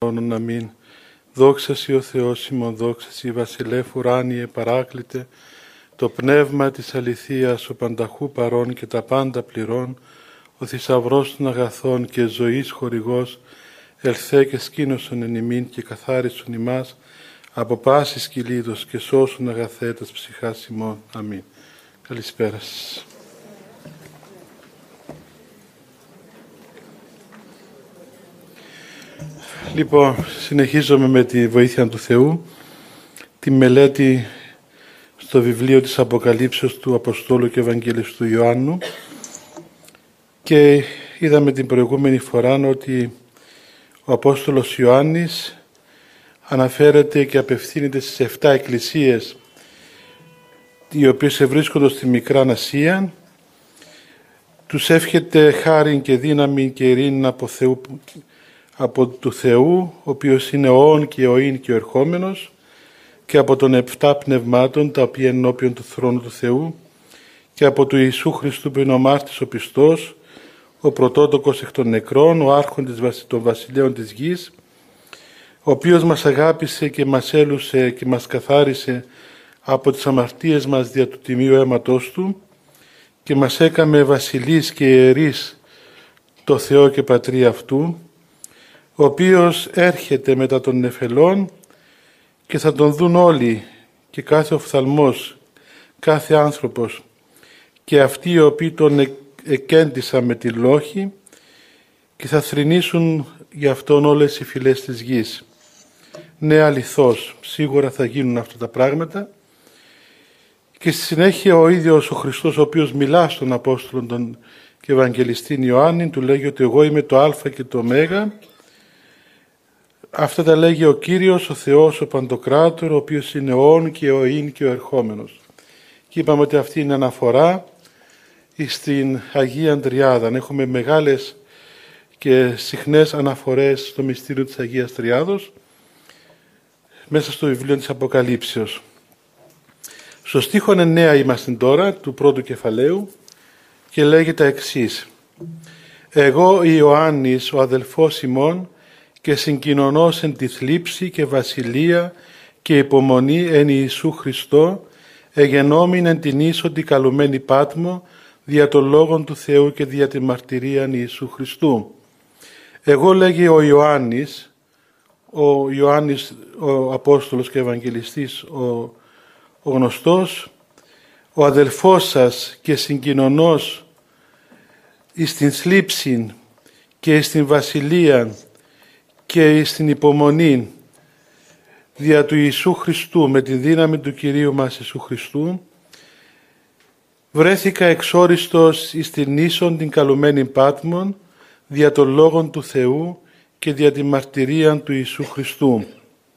Αμήν. Δόξα Σοι ο Θεός ημών, δόξα Σοι βασιλεύ ουράνιε παράκλητε, το πνεύμα της αληθείας ο πανταχού παρών και τα πάντα πληρών, ο θησαυρός των αγαθών και ζωής χορηγός, ελθέ και σκήνωσον εν ημίν και καθάρισον ημάς από πάσης κυλίδος και σώσον αγαθέτας ψυχάς ημών. Αμήν. Καλησπέρα σας. Λοιπόν, συνεχίζουμε με τη βοήθεια του Θεού τη μελέτη στο βιβλίο της Αποκαλύψεως του Αποστόλου και Ευαγγελιστού Ιωάννου και είδαμε την προηγούμενη φορά ότι ο Απόστολος Ιωάννης αναφέρεται και απευθύνεται στις 7 εκκλησίες οι οποίες βρίσκονται στη Μικρά Ασία. Τους εύχεται χάριν και δύναμη και ειρήνη από του Θεού, ο οποίος είναι ο όν και ο ίν και ο ερχόμενος, και από των 7 πνευμάτων τα οποία είναι ενώπιον του θρόνου του Θεού, και από του Ιησού Χριστού που είναι ο μάρτης ο πιστός, ο πρωτότοκος εκ των νεκρών, ο άρχοντας των βασιλέων της γης, ο οποίος μας αγάπησε και μας έλουσε και μας καθάρισε από τις αμαρτίες μας δια του τιμίου αίματος του και μας έκαμε βασιλείς και ιερείς το Θεό και Πατρί αυτού, ο οποίος έρχεται μετά των νεφελών και θα τον δουν όλοι και κάθε οφθαλμός, κάθε άνθρωπος και αυτοί οι οποίοι τον εκέντησαν με τη λόγη και θα θρηνήσουν για αυτόν όλες οι φυλές της γης. Ναι, αληθώς, σίγουρα θα γίνουν αυτά τα πράγματα. Και στη συνέχεια ο ίδιος ο Χριστός, ο οποίος μιλά στον Απόστολο τον και Ευαγγελιστή Ιωάννη, του λέγει ότι εγώ είμαι το Α και το Ω. Αυτά τα λέγει ο Κύριος, ο Θεός, ο Παντοκράτορ, ο οποίος είναι ο όν και ο ίν και ο ερχόμενος. Και είπαμε ότι αυτή είναι αναφορά στην Αγία Τριάδα. Έχουμε μεγάλες και συχνές αναφορές στο μυστήριο της Αγίας Τριάδος μέσα στο βιβλίο της Αποκαλύψεως. Στο στίχο 9 είμαστε τώρα, του πρώτου κεφαλαίου, και λέγει τα εξής. «Εγώ Ιωάννης, ο αδελφός ημών, και συγκοινωνώς εν τη θλίψη και βασιλεία και υπομονή εν Ιησού Χριστώ, εγενόμην εν την ίσοντη καλουμένη Πάτμο, δια των λόγων του Θεού και δια τη μαρτυρίαν Ιησού Χριστού». Εγώ, λέγει ο Ιωάννης, ο Απόστολος και Ευαγγελιστής, ο γνωστός, ο αδελφός σας και συγκοινωνός εις την θλίψη και εις την βασιλεία και εις την υπομονή δια του Ιησού Χριστού, με τη δύναμη του Κυρίου μας Ιησού Χριστού, βρέθηκα εξόριστος εις την ίσον την καλουμένη Πάτμον δια των λόγων του Θεού και δια τη μαρτυρία του Ιησού Χριστού.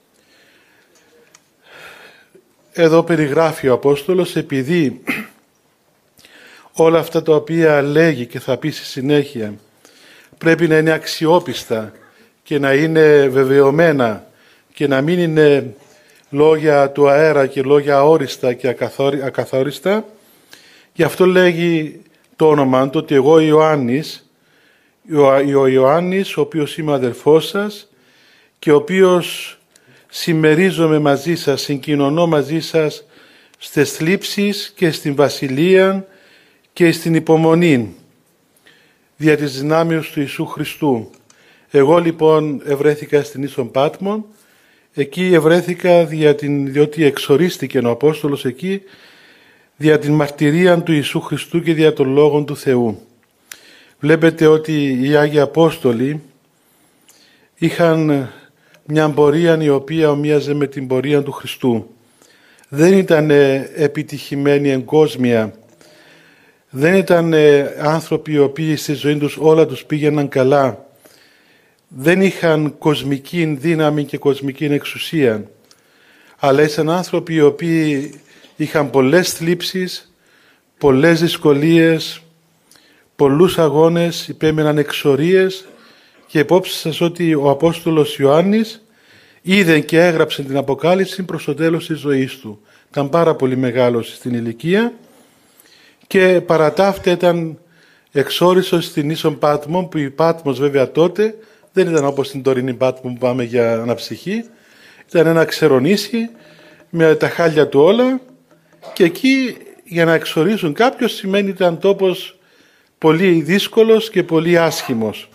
Εδώ περιγράφει ο Απόστολος, επειδή όλα αυτά τα οποία λέγει και θα πει στη συνέχεια πρέπει να είναι αξιόπιστα και να είναι βεβαιωμένα και να μην είναι λόγια του αέρα και λόγια αόριστα και ακαθόριστα, γι' αυτό λέγει το όνομα του, ότι εγώ Ιωάννης, ο Ιωάννης, ο οποίος είμαι αδελφός σας και ο οποίος συμμερίζομαι μαζί σας, συγκοινωνώ μαζί σας στις θλίψεις και στην βασιλεία και στην υπομονή δια της δυνάμεως του Ιησού Χριστού. Εγώ λοιπόν ευρέθηκα στην ίσον Πάτμον, εκεί ευρέθηκα διότι εξορίστηκε ο Απόστολος εκεί δια την μαρτυρία του Ιησού Χριστού και δια των λόγων του Θεού. Βλέπετε ότι οι Άγιοι Απόστολοι είχαν μια πορεία η οποία ομοίαζε με την πορεία του Χριστού. Δεν ήταν επιτυχημένοι εγκόσμια, δεν ήταν άνθρωποι οι οποίοι στη ζωή τους όλα τους πήγαιναν καλά, δεν είχαν κοσμική δύναμη και κοσμική εξουσία, αλλά ήταν άνθρωποι οι οποίοι είχαν πολλές θλίψεις, πολλές δυσκολίες, πολλούς αγώνες, υπέμεναν εξορίες, και υπόψη σας ότι ο Απόστολος Ιωάννης είδε και έγραψε την Αποκάλυψη προς το τέλος της ζωής του. Ήταν πάρα πολύ μεγάλος στην ηλικία και παρά τα αυτά ήταν εξόριστος στην ίσον Πάτμο, που η Πάτμος βέβαια τότε Δεν ήταν όπως στην τωρινή Πάτμο που πάμε για αναψυχή. Ήταν ένα ξερονήσι με τα χάλια του όλα, και εκεί για να εξορίσουν κάποιος σημαίνει ότι ήταν τόπος πολύ δύσκολος και πολύ άσχημος.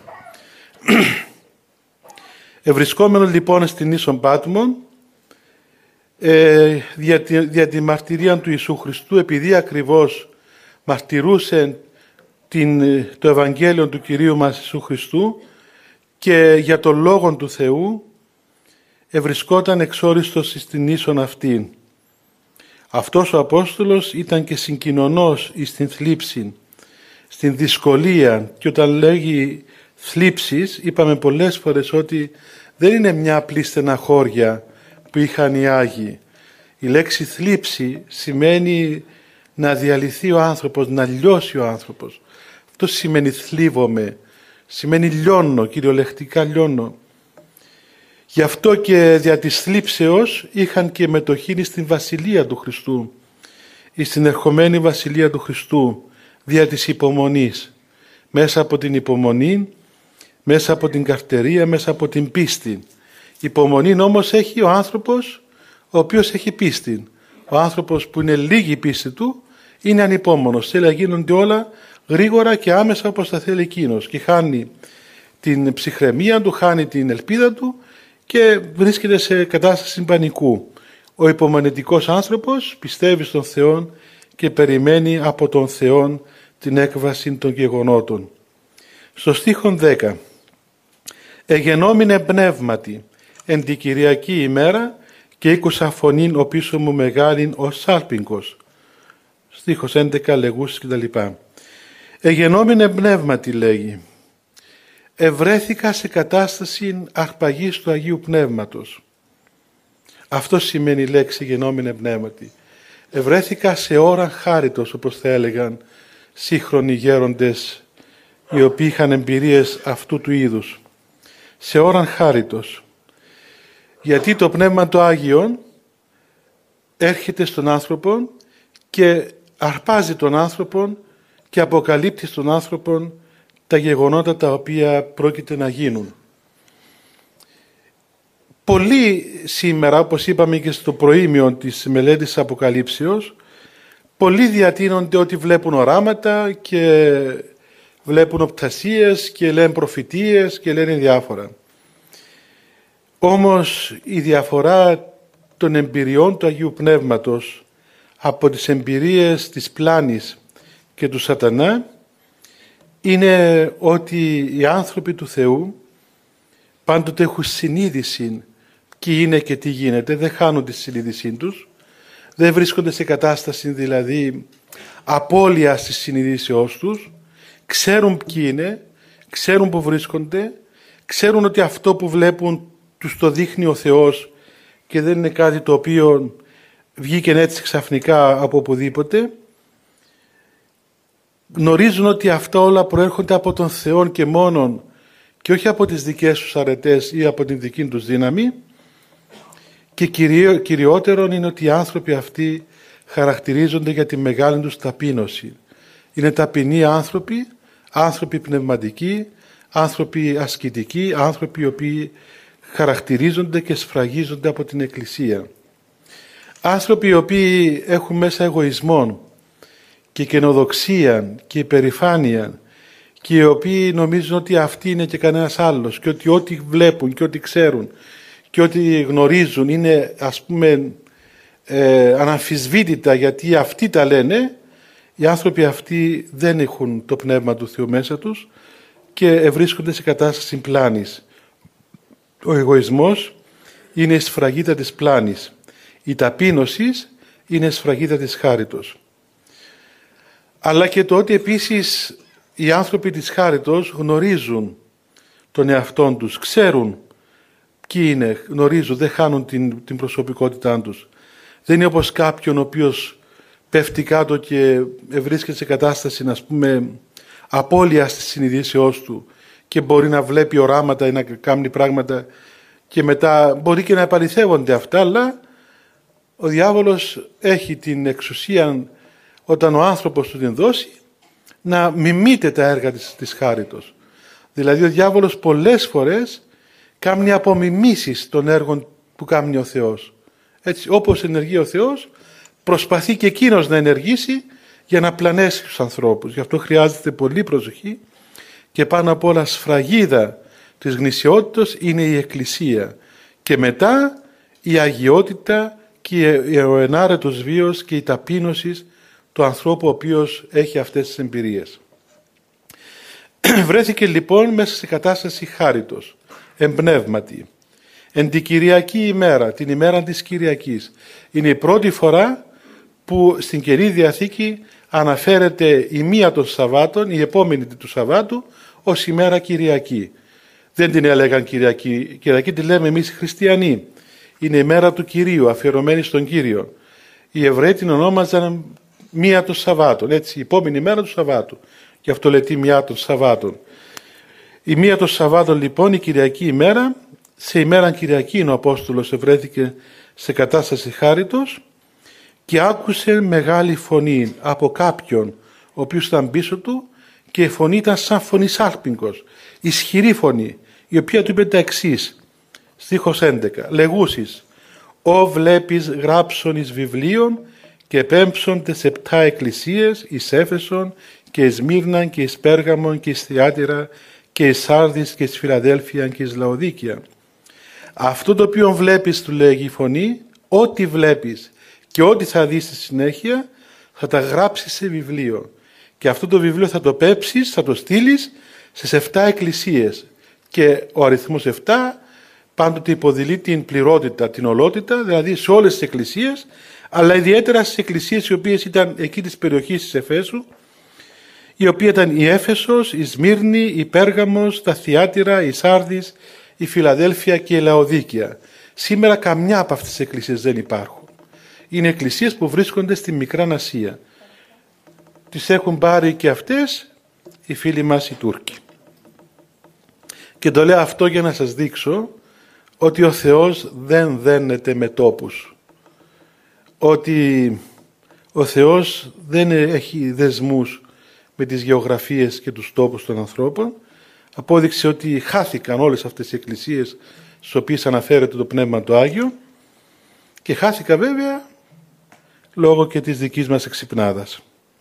Ευρισκόμενος λοιπόν στην ίσον Πάτμον, δια τη μαρτυρία του Ιησού Χριστού, επειδή ακριβώς μαρτυρούσε το Ευαγγέλιο του Κυρίου μας Ιησού Χριστού και για τον Λόγον του Θεού, ευρισκόταν εξόριστος στην ίσον αυτήν. Αυτός ο Απόστολος ήταν και συγκοινωνός στην θλίψη, στην δυσκολία, και όταν λέγει θλίψεις, είπαμε πολλές φορές ότι δεν είναι μια απλή στεναχώρια που είχαν οι Άγιοι. Η λέξη θλίψη σημαίνει να διαλυθεί ο άνθρωπος, να λιώσει ο άνθρωπος. Αυτό σημαίνει θλίβομαι, σημαίνει λιώνω, κυριολεκτικά λιώνω. Γι' αυτό και δια της θλίψεως είχαν και μετοχή στην Βασιλεία του Χριστού, στην ερχομένη Βασιλεία του Χριστού, δια της υπομονής. Μέσα από την υπομονή, μέσα από την καρτερία, μέσα από την πίστη. Υπομονή όμως έχει ο άνθρωπος ο οποίος έχει πίστη. Ο άνθρωπος που είναι λίγη η πίστη του είναι ανυπόμονος. Θέλει να γίνονται όλα γρήγορα και άμεσα όπως θα θέλει εκείνος, και χάνει την ψυχραιμία του, χάνει την ελπίδα του και βρίσκεται σε κατάσταση πανικού. Ο υπομονετικός άνθρωπος πιστεύει στον Θεό και περιμένει από τον Θεό την έκβαση των γεγονότων. Στο στίχον 10. «Εγενόμηνε πνεύματι εν την Κυριακή ημέρα και ήκουσα φωνήν ο πίσω μου μεγάλην ως σάλπιγγος». Στίχος 11 λεγούσεις κτλ. «Εγενόμηνε πνεύματι» λέγει. Ευρέθηκα σε κατάσταση αρπαγής του Αγίου Πνεύματος. Αυτό σημαίνει η λέξη «γενόμενε πνεύματι». Ευρέθηκα σε ώρα χάριτος, όπως θα έλεγαν σύγχρονοι γέροντες οι οποίοι είχαν εμπειρίες αυτού του είδους. Σε ώραν χάριτος. Γιατί το Πνεύμα το Άγιον έρχεται στον άνθρωπο και αρπάζει τον άνθρωπο και αποκαλύπτει στον άνθρωπο τα γεγονότα τα οποία πρόκειται να γίνουν. Πολλοί σήμερα, όπως είπαμε και στο προήμιο της μελέτης Αποκαλύψεως, πολλοί διατείνονται ότι βλέπουν οράματα και βλέπουν οπτασίες και λένε προφητείες και λένε διάφορα. Όμως η διαφορά των εμπειριών του Αγίου Πνεύματος από τις εμπειρίες της πλάνης και του σατανά είναι ότι οι άνθρωποι του Θεού πάντοτε έχουν συνείδηση ποιοι είναι και τι γίνεται, δεν χάνουν τη συνείδησή τους, δεν βρίσκονται σε κατάσταση δηλαδή απώλειας της συνείδησεώς τους, ξέρουν ποιοι είναι, ξέρουν που βρίσκονται, ξέρουν ότι αυτό που βλέπουν τους το δείχνει ο Θεός και δεν είναι κάτι το οποίο βγήκε έτσι ξαφνικά από οπουδήποτε. Γνωρίζουν ότι αυτά όλα προέρχονται από τον Θεό και μόνον και όχι από τις δικές τους αρετές ή από την δική τους δύναμη, και κυριότερον είναι ότι οι άνθρωποι αυτοί χαρακτηρίζονται για τη μεγάλη τους ταπείνωση. Είναι ταπεινοί άνθρωποι, άνθρωποι πνευματικοί, άνθρωποι ασκητικοί, άνθρωποι οι οποίοι χαρακτηρίζονται και σφραγίζονται από την Εκκλησία. Άνθρωποι οι οποίοι έχουν μέσα εγωισμό και καινοδοξία και υπερηφάνεια και οι οποίοι νομίζουν ότι αυτοί είναι και κανένας άλλος και ότι ό,τι βλέπουν και ό,τι ξέρουν και ό,τι γνωρίζουν είναι ας πούμε αναμφισβήτητα γιατί αυτοί τα λένε, οι άνθρωποι αυτοί δεν έχουν το Πνεύμα του Θεού μέσα τους και βρίσκονται σε κατάσταση πλάνης. Ο εγωισμός είναι η σφραγίδα της πλάνης. Η ταπείνωση είναι η σφραγίδα της χάριτος. Αλλά και το ότι επίσης οι άνθρωποι της χάριτος γνωρίζουν τον εαυτόν τους, ξέρουν ποιοι είναι, γνωρίζουν, δεν χάνουν την προσωπικότητά τους. Δεν είναι όπως κάποιον ο οποίος πέφτει κάτω και βρίσκεται σε κατάσταση, ας πούμε, απώλειας της συνειδήσεώς του και μπορεί να βλέπει οράματα ή να κάνει πράγματα και μετά μπορεί και να επαληθεύονται αυτά, αλλά ο διάβολος έχει την εξουσία όταν ο άνθρωπος του την δώσει να μιμείται τα έργα της χάριτος. Δηλαδή ο διάβολος πολλές φορές κάνει απομιμήσεις των έργων που κάνει ο Θεός. Έτσι, όπως ενεργεί ο Θεός, προσπαθεί και εκείνος να ενεργήσει για να πλανέσει τους ανθρώπους. Γι' αυτό χρειάζεται πολύ προσοχή και πάνω απ' όλα σφραγίδα της γνησιότητας είναι η Εκκλησία και μετά η αγιότητα και ο ενάρετος βίος και η ταπείνωση του ανθρώπου ο οποίος έχει αυτές τις εμπειρίες. Βρέθηκε λοιπόν μέσα σε κατάσταση χάριτος, εμπνεύματι. Εν την Κυριακή ημέρα, την ημέρα της Κυριακής, είναι η πρώτη φορά που στην Καινή Διαθήκη αναφέρεται η μία των Σαββάτων, η επόμενη του Σαββάτου, ως ημέρα Κυριακή. Δεν την έλεγαν Κυριακή, Κυριακή τη λέμε εμείς οι χριστιανοί. Είναι η μέρα του Κυρίου, αφιερωμένη στον Κύριο. Οι Εβραίοι την ονόμαζαν μία των Σαββάτων, έτσι, η επόμενη μέρα του Σαββάτου. Γι' αυτό λέει μία των Σαββάτων. Η μία των Σαββάτων λοιπόν, η Κυριακή ημέρα, σε ημέρα Κυριακή ο Απόστολος ευρέθηκε σε κατάσταση χάριτος και άκουσε μεγάλη φωνή από κάποιον ο οποίος ήταν πίσω του και η φωνή ήταν σαν φωνή σάλπιγγος, ισχυρή φωνή, η οποία του είπε τα εξής, στίχος 11, λεγούσις, «Ω βλέπεις γράψον εις βιβλίων και πέμψον τες 7 εκκλησίες εις Έφεσον και εις Μύρναν και εις Πέργαμον και εις Θιάτυρα και εις Σάρδης και εις Φιλαδέλφια και εις Λαοδίκια». Αυτό το οποίο βλέπεις, του λέγει η φωνή, ό,τι βλέπεις και ό,τι θα δεις στη συνέχεια θα τα γράψεις σε βιβλίο. Και αυτό το βιβλίο θα το πέψεις, θα το στείλεις στις 7 εκκλησίες. Και ο αριθμός 7 πάντοτε υποδηλεί την πληρότητα, την ολότητα, δηλαδή σε όλες τις εκκλησίες, αλλά ιδιαίτερα στις εκκλησίες οι οποίες ήταν εκεί της περιοχής της Εφέσου, η οποία ήταν η Έφεσος, η Σμύρνη, η Πέργαμος, τα Θιάτυρα, η Σάρδης, η Φιλαδέλφια και η Λαοδίκια. Σήμερα καμιά από αυτές τις εκκλησίες δεν υπάρχουν. Είναι εκκλησίες που βρίσκονται στη Μικρά Ασία. Τις έχουν πάρει και αυτές οι φίλοι μας οι Τούρκοι. Και το λέω αυτό για να σας δείξω ότι ο Θεός δεν δένεται με τόπους. Ότι ο Θεός δεν έχει δεσμούς με τις γεωγραφίες και τους τόπους των ανθρώπων. Απόδειξε ότι χάθηκαν όλες αυτές οι εκκλησίες στις οποίες αναφέρεται το Πνεύμα το Άγιο και χάθηκα βέβαια λόγω και της δικής μας εξυπνάδας.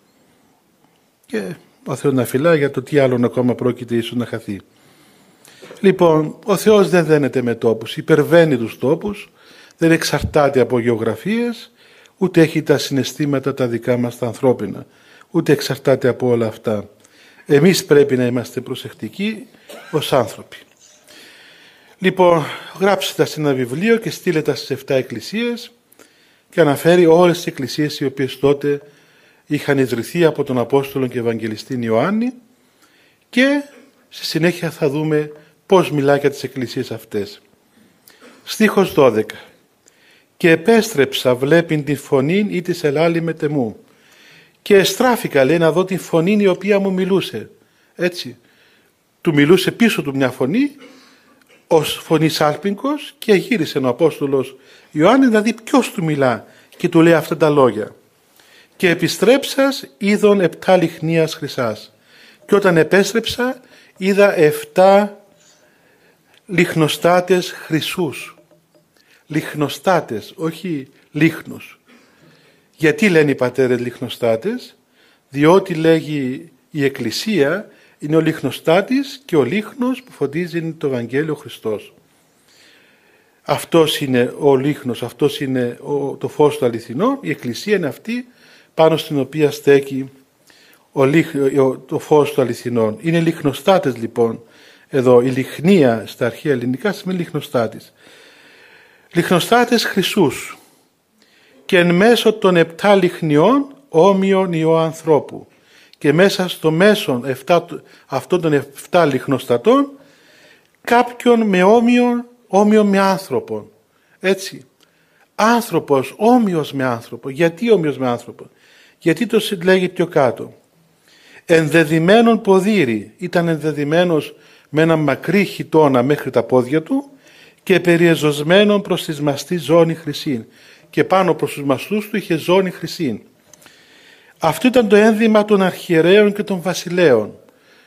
Και ο Θεός να φυλάει για το τι άλλον ακόμα πρόκειται ίσως να χαθεί. Λοιπόν, ο Θεός δεν δένεται με τόπους, υπερβαίνει τους τόπους, δεν εξαρτάται από γεωγραφίες, ούτε έχει τα συναισθήματα τα δικά μας τα ανθρώπινα, ούτε εξαρτάται από όλα αυτά. Εμείς πρέπει να είμαστε προσεκτικοί ως άνθρωποι. Λοιπόν, γράψτε τα σε ένα βιβλίο και στείλτε τα στις 7 εκκλησίες και αναφέρει όλες τις εκκλησίες οι οποίες τότε είχαν ιδρυθεί από τον Απόστολο και Ευαγγελιστή Ιωάννη και στη συνέχεια θα δούμε πώς μιλάει για τις εκκλησίες αυτές. Στίχος 12. «Και επέστρεψα βλέπειν την φωνήν ή της ελάλη μετεμού και εστράφηκα, λέει, να δω την φωνήν η οποία μου μιλούσε». Έτσι, του μιλούσε πίσω του μια φωνή ως φωνή σάλπιγγος και γύρισε ο Απόστολος Ιωάννη να δει ποιος του μιλά και του λέει αυτά τα λόγια. «Και επιστρέψας είδον 7 λιχνίας χρυσάς». Και όταν επέστρεψα είδα 7 λιχνοστάτες χρυσούς. Λιχνοστάτες, όχι λίχνους. Γιατί λένε οι πατέρες λιχνοστάτες? Διότι λέγει η Εκκλησία είναι ο λιχνοστάτης και ο λίχνος που φωτίζει το Ευαγγέλιο Χριστός. Αυτός είναι ο λίχνος, αυτός είναι το φως του αληθινό. Η Εκκλησία είναι αυτή πάνω στην οποία στέκει το φως του αληθινών. Είναι λιχνοστάτες λοιπόν εδώ. Η λιχνία στα αρχαία ελληνικά σημαίνει λιχνοστάτης. Λιχνοστάτες χρυσούς και εν μέσω των 7 λιχνιών όμοιον ιό ανθρώπου και μέσα στο μέσον αυτών των 7 λιχνοστατών κάποιον με όμοιο με άνθρωπον. Έτσι. Άνθρωπος όμοιος με άνθρωπο. Γιατί όμοιος με άνθρωπο? Γιατί το λέγει πιο κάτω. Ενδεδειμένον ποδήρι. Ήταν ενδεδειμένος με ένα μακρύ χιτώνα μέχρι τα πόδια του και περιεζωσμένον προς τη μαστή ζώνη χρυσήν. Και πάνω προς τους μαστούς του είχε ζώνη χρυσήν. Αυτό ήταν το ένδυμα των αρχιερέων και των βασιλέων.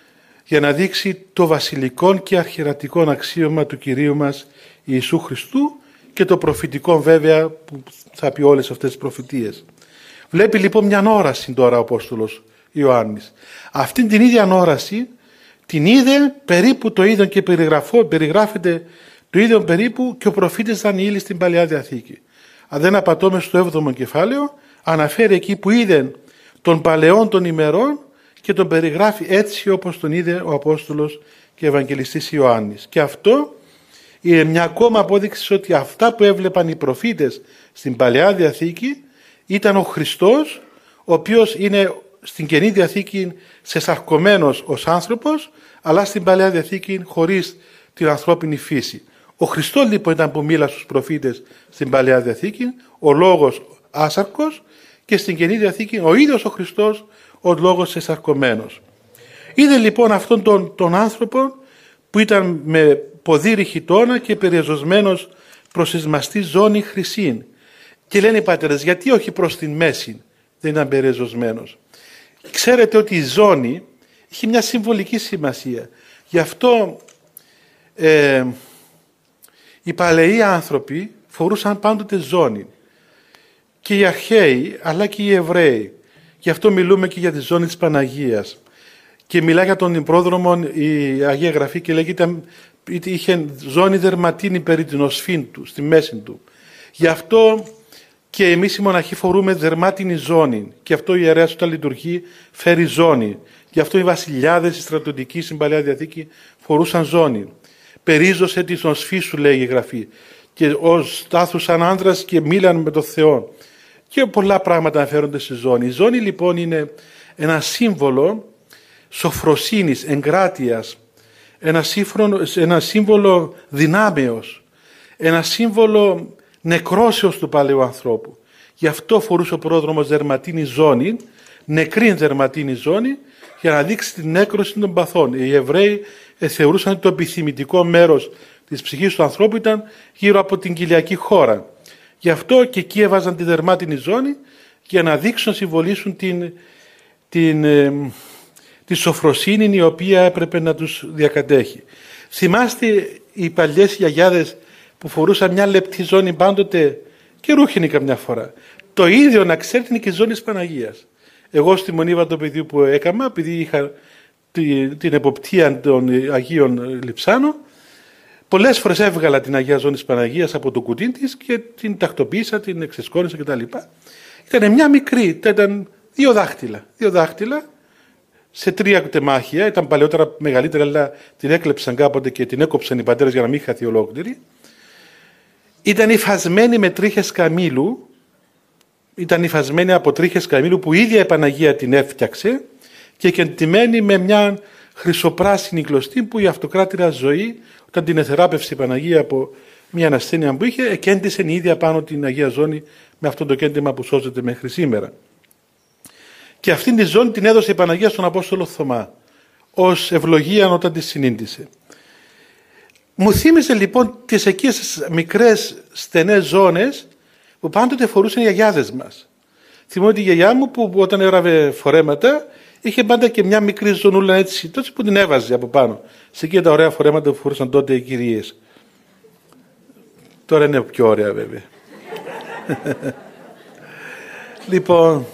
για να δείξει το βασιλικό και αρχιερατικό αξίωμα του Κυρίου μας Ιησού Χριστού και το προφητικό βέβαια που θα πει όλες αυτές τις προφητείες. Βλέπει λοιπόν μια όραση τώρα ο Απόστολος Ιωάννης. Αυτήν την ίδια όραση την είδε περίπου το ίδιο και περιγράφεται το ίδιο περίπου και ο προφήτης Δανιήλ στην Παλαιά Διαθήκη. Αν δεν απατώμε στο 7ο κεφάλαιο, αναφέρει εκεί που είδε των παλαιών των ημερών και τον περιγράφει έτσι όπως τον είδε ο Απόστολος και Ευαγγελιστής Ιωάννης. Και αυτό είναι μια ακόμα απόδειξη ότι αυτά που έβλεπαν οι προφήτες στην Παλαιά Διαθήκη ήταν ο Χριστός, ο οποίος είναι στην Καινή Διαθήκη σεσαρκωμένος ως άνθρωπος, αλλά στην Παλαιά Διαθήκη χωρίς την ανθρώπινη φύση. Ο Χριστός λοιπόν ήταν που μίλα στους προφήτες στην Παλαιά Διαθήκη, ο Λόγος άσαρκος, και στην Καινή Διαθήκη ο ίδιος ο Χριστός, ο Λόγος σεσαρκωμένος. Είδε λοιπόν αυτόν τον άνθρωπο που ήταν με ποδήρι χιτώνα και περιεζωσμένος προς εις μαστή ζώνη χρυσήν. Και λένε οι πατέρες, γιατί όχι προς την μέση δεν ήταν περιεζωσμένος. Ξέρετε ότι η ζώνη έχει μια συμβολική σημασία. Γι' αυτό οι παλαιοί άνθρωποι φορούσαν πάντοτε ζώνη. Και οι αρχαίοι αλλά και οι Εβραίοι. Γι' αυτό μιλούμε και για τη ζώνη της Παναγίας. Και μιλά για τον πρόδρομο η Αγία Γραφή και λέγεται είχε ζώνη δερματίνη περί την οσφήν του, στη μέση του. Γι' αυτό και εμείς οι μοναχοί φορούμε δερμάτινη ζώνη. Και αυτό ο ιερέας όταν λειτουργεί φέρει ζώνη. Γι' αυτό οι βασιλιάδες, οι στρατιωτικοί στην Παλαιά Διαθήκη φορούσαν ζώνη. Περίζωσε την οσφή σου, λέει η Γραφή. Και ως στάθουσαν άνδρας και μίλαν με τον Θεό. Και πολλά πράγματα αναφέρονται στη ζώνη. Η ζώνη λοιπόν είναι ένα σύμβολο σοφροσύνης, εγκράτειας, ένα σύμβολο δυνάμεως, ένα σύμβολο νεκρόσεως του παλαιού ανθρώπου. Γι' αυτό φορούσε ο πρόδρομος δερματίνη ζώνη, νεκρή δερματίνη ζώνη, για να δείξει την νέκρωση των παθών. Οι Εβραίοι θεωρούσαν ότι το επιθυμητικό μέρος της ψυχής του ανθρώπου ήταν γύρω από την κοιλιακή χώρα. Γι' αυτό και εκεί έβαζαν τη δερμάτινη ζώνη για να δείξουν, να συμβολήσουν τη σοφροσύνη η οποία έπρεπε να τους διακατέχει. Θυμάστε οι παλιές γιαγιάδες που φορούσαν μια λεπτή ζώνη πάντοτε και ρούχινη καμιά φορά. Το ίδιο να ξέρετε είναι και η ζώνη της Παναγίας. Εγώ στη Μονή Βατοπεδίου που έκανα, επειδή είχα την εποπτεία των Αγίων Λειψάνων, πολλές φορές έβγαλα την Αγία Ζώνη της Παναγίας από το κουτί της και την τακτοποίησα, την εξεσκόνησα κτλ. Ήταν μια μικρή, ήταν δύο δάχτυλα σε 3 τεμάχια, ήταν παλαιότερα μεγαλύτερα, αλλά την έκλεψαν κάποτε και την έκοψαν οι πατέρες για να μην χαθεί ολόκληρη. Ήταν υφασμένη με τρίχες καμήλου, ήταν υφασμένη από τρίχες καμήλου που η ίδια η Παναγία την έφτιαξε και κεντυμένη με μια χρυσοπράσινη κλωστή που η αυτοκράτηρα Ζωή, όταν την εθεράπευσε η Παναγία από μια ασθένεια που είχε, εκέντησε η ίδια πάνω την Αγία Ζώνη με αυτό το κέντημα που σώζεται μέχρι σήμερα. Και αυτήν τη ζώνη την έδωσε η Παναγία στον Απόστολο Θωμά ως ευλογία όταν τη συνήντησε. Μου θύμισε λοιπόν τις εκείνες μικρές στενές ζώνες που πάντοτε φορούσαν οι γιαγιάδες μας. Θυμάμαι τη γιαγιά μου που όταν έγραφε φορέματα είχε πάντα και μια μικρή ζωνούλα έτσι που την έβαζε από πάνω. Σε εκείνα τα ωραία φορέματα που φορούσαν τότε οι κυρίες. Τώρα είναι πιο ωραία βέβαια. Λοιπόν,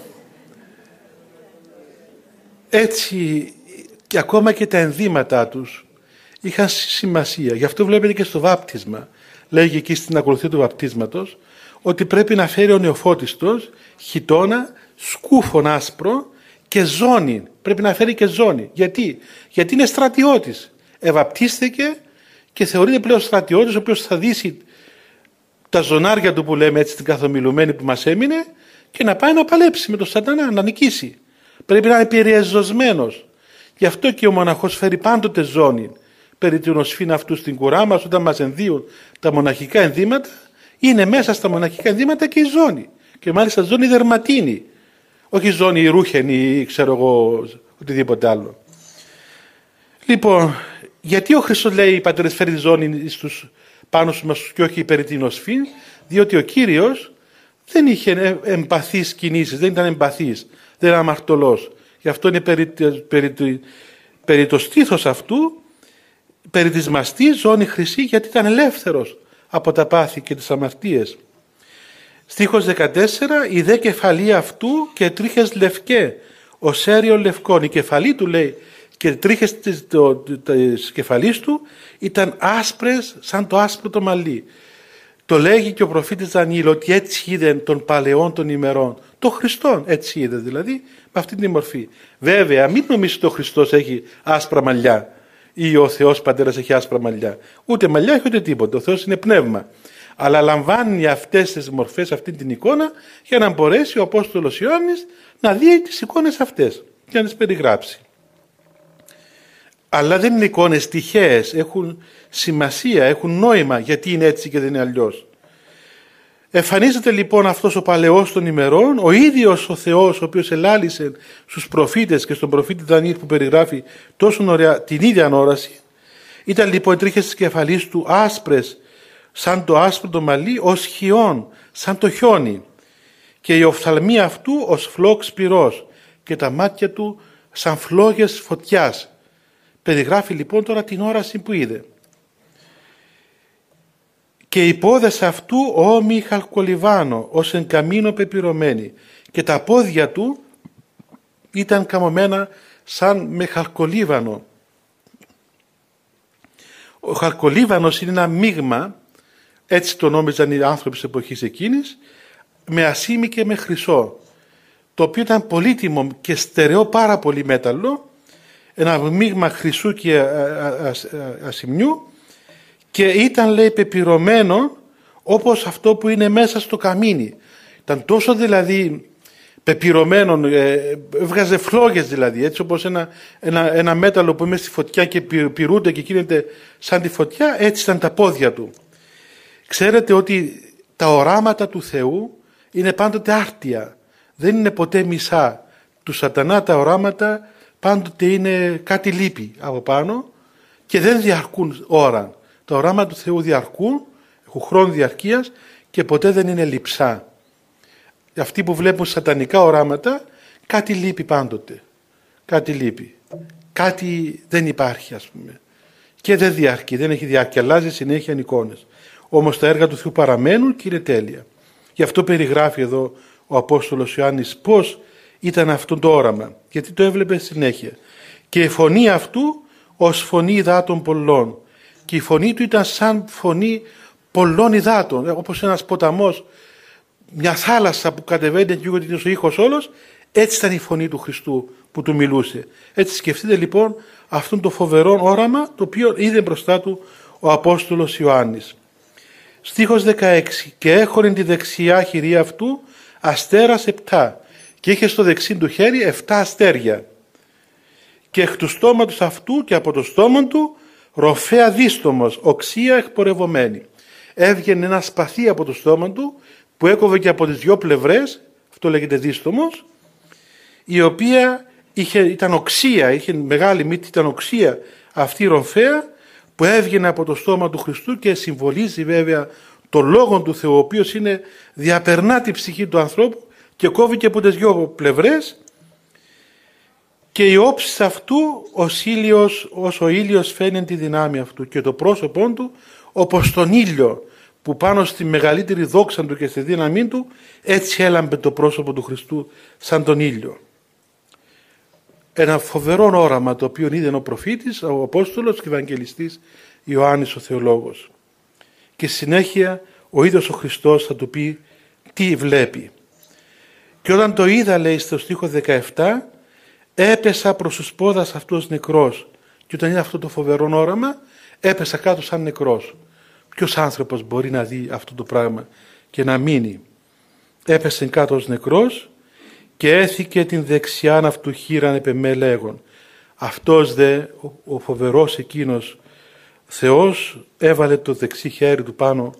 έτσι και ακόμα και τα ενδύματά τους είχαν σημασία. Γι' αυτό βλέπετε και στο βάπτισμα, λέγει εκεί στην ακολουθία του βαπτίσματος, ότι πρέπει να φέρει ο νεοφώτιστος χιτώνα, σκούφον άσπρο και ζώνη. Πρέπει να φέρει και ζώνη. Γιατί είναι στρατιώτης. Ευαπτίστηκε και θεωρείται πλέον στρατιώτης, ο οποίος θα δύσει τα ζωνάρια του που λέμε έτσι την καθομιλουμένη που μας έμεινε και να πάει να παλέψει με τον σατανά, να νικήσει. Πρέπει να είναι περιεζωσμένος. Γι' αυτό και ο μοναχός φέρει πάντοτε ζώνη. Περί την οσφήν αυτού στην κουρά μας, όταν μας ενδύουν τα μοναχικά ενδύματα, είναι μέσα στα μοναχικά ενδύματα και η ζώνη. Και μάλιστα ζώνη δερματίνη. Όχι ζώνη ρούχενη ή ξέρω εγώ οτιδήποτε άλλο. Λοιπόν, γιατί ο Χριστός λέει οι πατέρες φέρει ζώνη πάνω στους μας και όχι περί την οσφήν, διότι ο Κύριος δεν είχε εμπαθείς κινήσεις, δεν ήταν εμπαθής, δεν ήταν αμαρτωλός. Γι' αυτό είναι περί περί το στήθος αυτού, περί της μαστής ζώνη χρυσή, γιατί ήταν ελεύθερος από τα πάθη και τις αμαρτίες. Στίχος 14, η δε κεφαλή αυτού και τρίχες λευκέ, ως έριο λευκόν. Η κεφαλή του, λέει, και τρίχες της κεφαλής του ήταν άσπρες σαν το άσπρο το μαλλί. Το λέγει και ο προφήτης Δανιήλ ότι έτσι είδε των παλαιών των ημερών. Το Χριστόν έτσι είδε, δηλαδή με αυτή την μορφή. Βέβαια μην νομίζετε ότι ο Χριστός έχει άσπρα μαλλιά ή ο Θεός Πατέρας έχει άσπρα μαλλιά. Ούτε μαλλιά έχει ούτε τίποτα. Ο Θεός είναι πνεύμα. Αλλά λαμβάνει αυτές τις μορφές, αυτή την εικόνα, για να μπορέσει ο Απόστολος Ιωάννης να δει τις εικόνες αυτές και να τις περιγράψει. Αλλά δεν είναι εικόνες τυχαίες, έχουν σημασία, έχουν νόημα, γιατί είναι έτσι και δεν είναι αλλιώς. Εμφανίζεται λοιπόν αυτός ο παλαιός των ημερών, ο ίδιος ο Θεός, ο οποίος ελάλησε στους προφήτες και στον προφήτη Δανιήλ που περιγράφει τόσο ωραία την ίδια όραση. Ήταν λοιπόν οι τρίχες της κεφαλής του άσπρες, σαν το άσπρο το μαλλί, ως χιόν, σαν το χιόνι, και η οφθαλμή αυτού ως φλόξ πυρός και τα μάτια του σαν φλόγες φωτιάς. Περιγράφει λοιπόν τώρα την όραση που είδε. Και οι πόδες αυτού όμοι χαλκολιβάνο, ως εν καμίνο πεπυρωμένοι, και τα πόδια του ήταν καμωμένα σαν με χαλκολίβανο. Ο χαλκολίβανος είναι ένα μείγμα, έτσι το νόμιζαν οι άνθρωποι της εποχής εκείνης, με ασήμι και με χρυσό, το οποίο ήταν πολύτιμο και στερεό πάρα πολύ μέταλλο, ένα μείγμα χρυσού και ασημιού, και ήταν, λέει, πεπυρωμένο όπως αυτό που είναι μέσα στο καμίνι. Ήταν τόσο δηλαδή πεπυρωμένο, έβγαζε φλόγες δηλαδή, έτσι όπως ένα μέταλλο που είναι στη φωτιά και πυρούνται και γίνεται σαν τη φωτιά, έτσι ήταν τα πόδια του. Ξέρετε ότι τα οράματα του Θεού είναι πάντοτε άρτια, δεν είναι ποτέ μισά. Του σατανά τα οράματα πάντοτε είναι κάτι λείπει από πάνω και δεν διαρκούν ώρα. Τα οράματα του Θεού διαρκούν, έχουν χρόνο διαρκείας και ποτέ δεν είναι λειψά. Αυτοί που βλέπουν σατανικά οράματα, κάτι λείπει πάντοτε. Κάτι λείπει. Κάτι δεν υπάρχει, ας πούμε. Και δεν διαρκεί, δεν έχει διάρκεια, αλλάζει συνέχεια εικόνες. Όμως τα έργα του Θεού παραμένουν και είναι τέλεια. Γι' αυτό περιγράφει εδώ ο Απόστολος Ιωάννης πώς ήταν αυτό το όραμα, γιατί το έβλεπε συνέχεια. Και η φωνή αυτού ως φωνή υδάτων πολλών. Και η φωνή του ήταν σαν φωνή πολλών υδάτων, όπως ένας ποταμός, μια θάλασσα που κατεβαίνει και ακούγεται ο ήχος όλος, έτσι ήταν η φωνή του Χριστού που του μιλούσε. Έτσι σκεφτείτε λοιπόν αυτόν το φοβερό όραμα το οποίο είδε μπροστά του ο Απόστολος Ιωάννης. Στίχος 16. Και έχωρεν τη δεξιά χειρή αυτού αστέρας 7 και είχε στο δεξί του χέρι 7 αστέρια. Και εκ του στόματος αυτού και από το στόμα του ροφέα δίστομος, οξία εκπορευωμένη. Έβγαινε ένα σπαθί από το στόμα του που έκοβε και από τις δυο πλευρές, αυτό λέγεται δίστομος, η οποία ήταν οξία, είχε μεγάλη μύτη, ήταν οξία αυτή η ροφέα που έβγαινε από το στόμα του Χριστού και συμβολίζει βέβαια το Λόγο του Θεού, ο οποίος διαπερνά τη ψυχή του ανθρώπου και κόβει και από τις δυο πλευρές. Και η όψη αυτού ως ο ήλιος φαίνεται τη δυνάμει αυτού και το πρόσωπό του όπως τον ήλιο που πάνω στη μεγαλύτερη δόξα του και στη δύναμή του, έτσι έλαμπε το πρόσωπο του Χριστού σαν τον ήλιο. Ένα φοβερό όραμα το οποίο είδε ο προφήτης, ο Απόστολος και Ευαγγελιστής Ιωάννης ο Θεολόγος. Και συνέχεια ο ίδιος ο Χριστός θα του πει τι βλέπει. Και όταν το είδα, λέει στο στίχο 17, έπεσα προς τους πόδας αυτός νεκρός. Και όταν είδα αυτό το φοβερό όραμα, έπεσα κάτω σαν νεκρός. Ποιος άνθρωπος μπορεί να δει αυτό το πράγμα και να μείνει? Έπεσε κάτω ως νεκρός και έθηκε την δεξιάν αυτού χείραν επ' εμέ λέγον. Αυτός δε, ο φοβερός εκείνος Θεός, έβαλε το δεξί χέρι του πάνω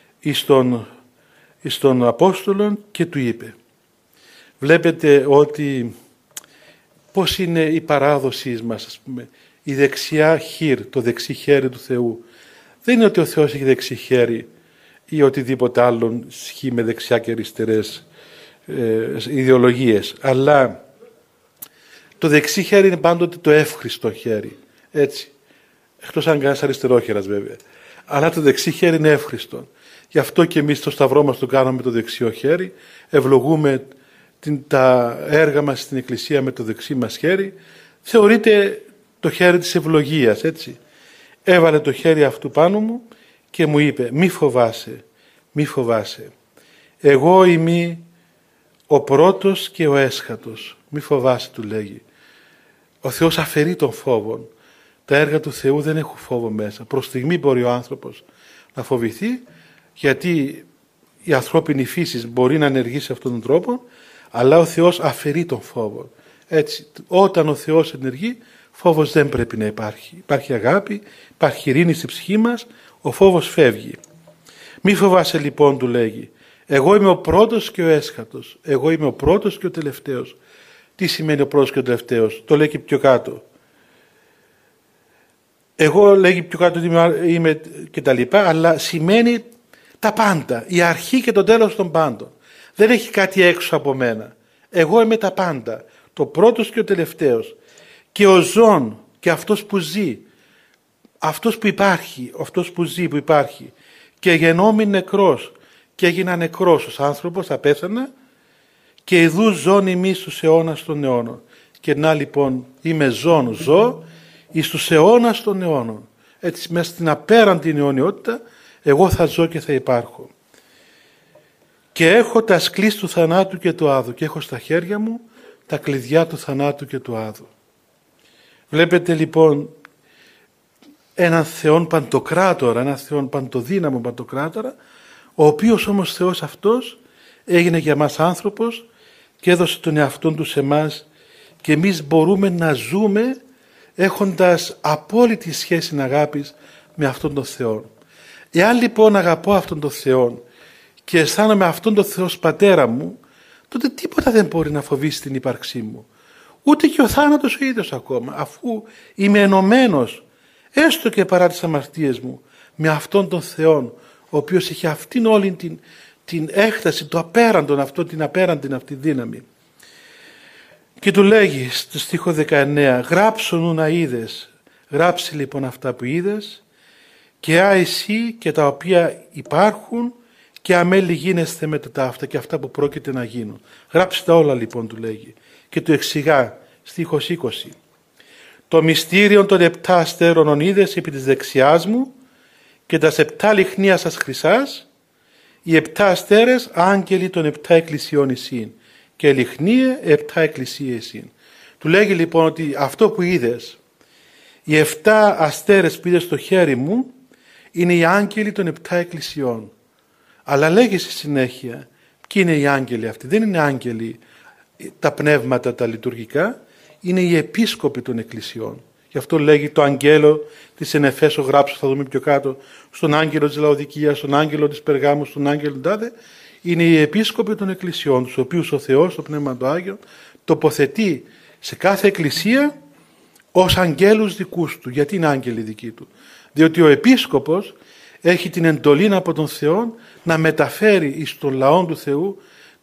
εις τον Απόστολον και του είπε. Βλέπετε ότι πώς είναι η παράδοσή μας, ας πούμε, η δεξιά χείρ, το δεξί χέρι του Θεού. Δεν είναι ότι ο Θεός έχει δεξί χέρι ή οτιδήποτε άλλο σχεί με δεξιά και αριστερές ιδεολογίες, αλλά Το δεξί χέρι είναι πάντοτε το εύχριστο χέρι. Έτσι. Εκτός αν κανένας αριστερόχερας βέβαια. Αλλά το δεξί χέρι είναι εύχριστο. Γι' αυτό και εμείς το σταυρό μας το κάναμε με το δεξιό χέρι. Ευλογούμε τα έργα μας στην Εκκλησία με το δεξί μας χέρι. Θεωρείται το χέρι της ευλογίας, έτσι. Έβαλε το χέρι αυτού πάνω μου και μου είπε, μη φοβάσαι, μη φοβάσαι. Εγώ είμαι ο πρώτος και ο έσχατος. Μη φοβάσαι, του λέγει. Ο Θεός αφαιρεί τον φόβο. Τα έργα του Θεού δεν έχουν φόβο μέσα. Προς στιγμή μπορεί ο άνθρωπος να φοβηθεί, γιατί η ανθρώπινη φύση μπορεί να ενεργήσει σε αυτόν τον τρόπο, αλλά ο Θεός αφαιρεί τον φόβο. Έτσι, όταν ο Θεός ενεργεί, φόβος δεν πρέπει να υπάρχει. Υπάρχει αγάπη, υπάρχει ειρήνη στη ψυχή μας, ο φόβος φεύγει. Μη φοβάσαι λοιπόν, του λέγει. Εγώ είμαι ο πρώτος και ο έσχατος. Εγώ είμαι ο πρώτος και ο τελευταίος. Τι σημαίνει ο πρώτος και ο τελευταίος? Το λέει και πιο κάτω. Εγώ λέγει πιο κάτω ότι είμαι και τα λοιπά, αλλά σημαίνει τα πάντα. Η αρχή και το τέλος των πάντων. Δεν έχει κάτι έξω από μένα. Εγώ είμαι τα πάντα. Το πρώτος και ο τελευταίος. Και ο ζών και αυτός που ζει. Αυτός που υπάρχει. Αυτός που ζει, που υπάρχει. Και γεννόμην νεκρός. Και έγινα νεκρός ως άνθρωπος, θα πέθανα. Και ιδού ζών ημί στους αιώνας των αιώνων. Και να λοιπόν είμαι ζών, ζω εις τους αιώνας των αιώνων. Έτσι μέσα στην απέραντη αιωνιότητα εγώ θα ζω και θα υπάρχω. Και έχω τα σκλής του θανάτου και του άδου. Και έχω στα χέρια μου τα κλειδιά του θανάτου και του άδου. Βλέπετε λοιπόν έναν Θεόν παντοκράτορα, έναν Θεόν παντοδύναμο παντοκράτορα, ο οποίος όμως Θεός αυτός έγινε για μας άνθρωπος και έδωσε τον εαυτόν του σε εμάς, και εμείς μπορούμε να ζούμε έχοντας απόλυτη σχέση αγάπης με αυτόν τον Θεό. Εάν λοιπόν αγαπώ αυτόν τον Θεό και αισθάνομαι αυτόν τον Θεό ως πατέρα μου, τότε τίποτα δεν μπορεί να φοβήσει την ύπαρξή μου. Ούτε και ο θάνατος ο ίδιος ακόμα, αφού είμαι ενωμένος, έστω και παρά τις αμαρτίες μου, με αυτόν τον Θεό, ο οποίος έχει αυτήν όλη την έκταση, το απέραντον αυτό, την απέραντη αυτή δύναμη. Και του λέγει στο στίχο 19, γράψον να είδες, γράψει λοιπόν αυτά που είδες, και εσύ και τα οποία υπάρχουν, και αμέλη γίνεστε με τα ταύτα και αυτά που πρόκειται να γίνουν. Γράψτε τα όλα λοιπόν, του λέγει. Και του εξηγά, στίχος 20. Το μυστήριο των 7 αστέρων είδες επί της δεξιάς μου, και τα 7 λιχνία σας χρυσάς, οι 7 αστέρες άγγελοι των 7 εκκλησιών εισήν, και λιχνίε 7 εκκλησίες εισήν. Του λέγει λοιπόν ότι αυτό που είδες, οι 7 αστέρες που είδες στο χέρι μου, είναι οι άγγελοι των 7 εκκλησιών. Αλλά λέγει στη συνέχεια, ποιοι είναι οι άγγελοι αυτοί? Δεν είναι άγγελοι τα πνεύματα τα λειτουργικά, είναι οι επίσκοποι των εκκλησιών. Γι' αυτό λέγει το αγγέλο της εν Εφέσω γράψω, θα δούμε πιο κάτω, στον άγγελο της Λαοδικίας, στον άγγελο της Περγάμου, στον άγγελο τάδε, είναι οι επίσκοποι των εκκλησιών, τους οποίους ο Θεός, το Πνεύμα του Άγιο, τοποθετεί σε κάθε εκκλησία ως αγγέλους δικούς του. Γιατί είναι άγγελοι δικοί του? Διότι ο επίσκοπος έχει την εντολή από τον Θεό να μεταφέρει στον λαό του Θεού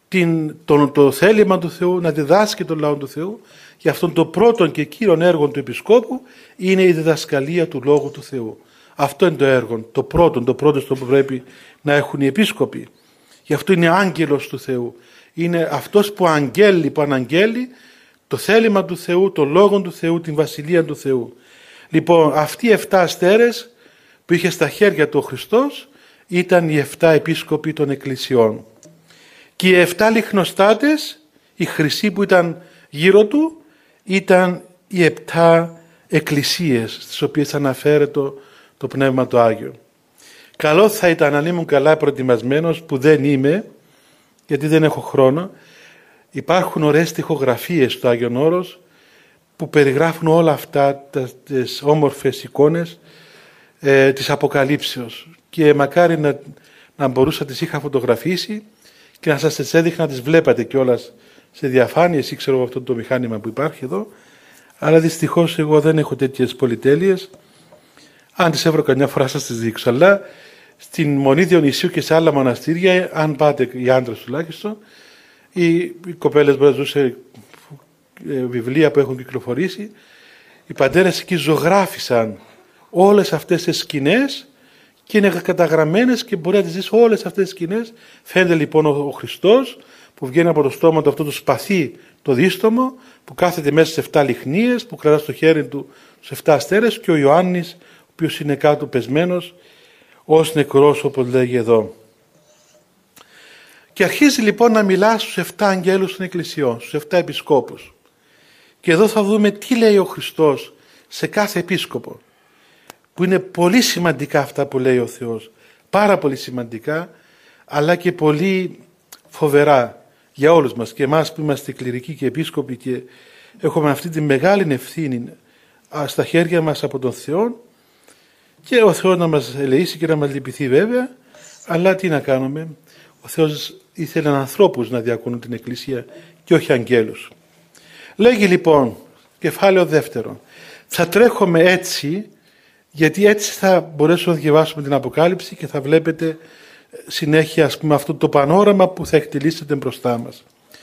το θέλημα του Θεού, να διδάσκει τον λαό του Θεού. Γι' αυτόν το πρώτο και κύριον έργο του επισκόπου είναι η διδασκαλία του Λόγου του Θεού. Αυτό είναι το έργο, το πρώτο στο που πρέπει να έχουν οι επίσκοποι. Γι' αυτό είναι άγγελος του Θεού. Είναι αυτός που αναγγέλει το θέλημα του Θεού, το Λόγο του Θεού, την Βασιλεία του Θεού. Λοιπόν, αυτοί οι 7 αστέρες που είχε στα χέρια του ο Χριστός ήταν οι 7 επίσκοποι των εκκλησιών. Και οι 7 λιχνοστάτες, οι χρυσοί που ήταν γύρω του, ήταν οι 7 εκκλησίες στις οποίες αναφέρεται το Πνεύμα του Άγιο. Καλό θα ήταν αν ήμουν καλά προετοιμασμένος, που δεν είμαι, γιατί δεν έχω χρόνο. Υπάρχουν ωραίες στιχογραφίες στο Άγιον Όρος που περιγράφουν όλα αυτά τις όμορφες εικόνες της Αποκαλύψεως, και μακάρι να μπορούσα τις είχα φωτογραφίσει και να σας τις έδειχνα, να τις βλέπατε κιόλας σε διαφάνειες ή ξέρω από αυτό το μηχάνημα που υπάρχει εδώ, αλλά δυστυχώς εγώ δεν έχω τέτοιες πολυτέλειες. Αν τις έβρω καμιά φορά σας τις δείξω, αλλά στην Μονή Διονυσίου και σε άλλα μοναστήρια, αν πάτε οι άντρες τουλάχιστον, οι κοπέλες μπορεί να ζούσε βιβλία που έχουν κυκλοφορήσει, οι πατέρες εκεί ζωγράφισαν όλες αυτές τις σκηνές και είναι καταγραμμένες και μπορεί να τις δεις όλες αυτές τις σκηνές. Φαίνεται λοιπόν ο Χριστός που βγαίνει από το στόμα του αυτό το σπαθί το δίστομο, που κάθεται μέσα σε 7 λιχνίες, που κρατά στο χέρι του τους 7 αστέρες, και ο Ιωάννης, ο οποίος είναι κάτω πεσμένος ως νεκρός, όπως λέγει εδώ. Και αρχίζει λοιπόν να μιλά στους 7 αγγέλους των εκκλησιών, στους 7 επισκόπους. Και εδώ θα δούμε τι λέει ο Χριστός σε κάθε επίσκοπο, που είναι πολύ σημαντικά αυτά που λέει ο Θεός, πάρα πολύ σημαντικά, αλλά και πολύ φοβερά για όλους μας, και εμάς που είμαστε κληρικοί και επίσκοποι και έχουμε αυτή τη μεγάλη ευθύνη στα χέρια μας από τον Θεό, και ο Θεός να μας ελεήσει και να μας λυπηθεί βέβαια, αλλά τι να κάνουμε, ο Θεός ήθελε ανθρώπους να διακονούν την Εκκλησία και όχι αγγέλους. Λέγει λοιπόν, κεφάλαιο 2, θα τρέχουμε έτσι, γιατί έτσι θα μπορέσουμε να διαβάσουμε την Αποκάλυψη και θα βλέπετε συνέχεια, ας πούμε, αυτό το πανόραμα που θα εκτελήσετε μπροστά μας.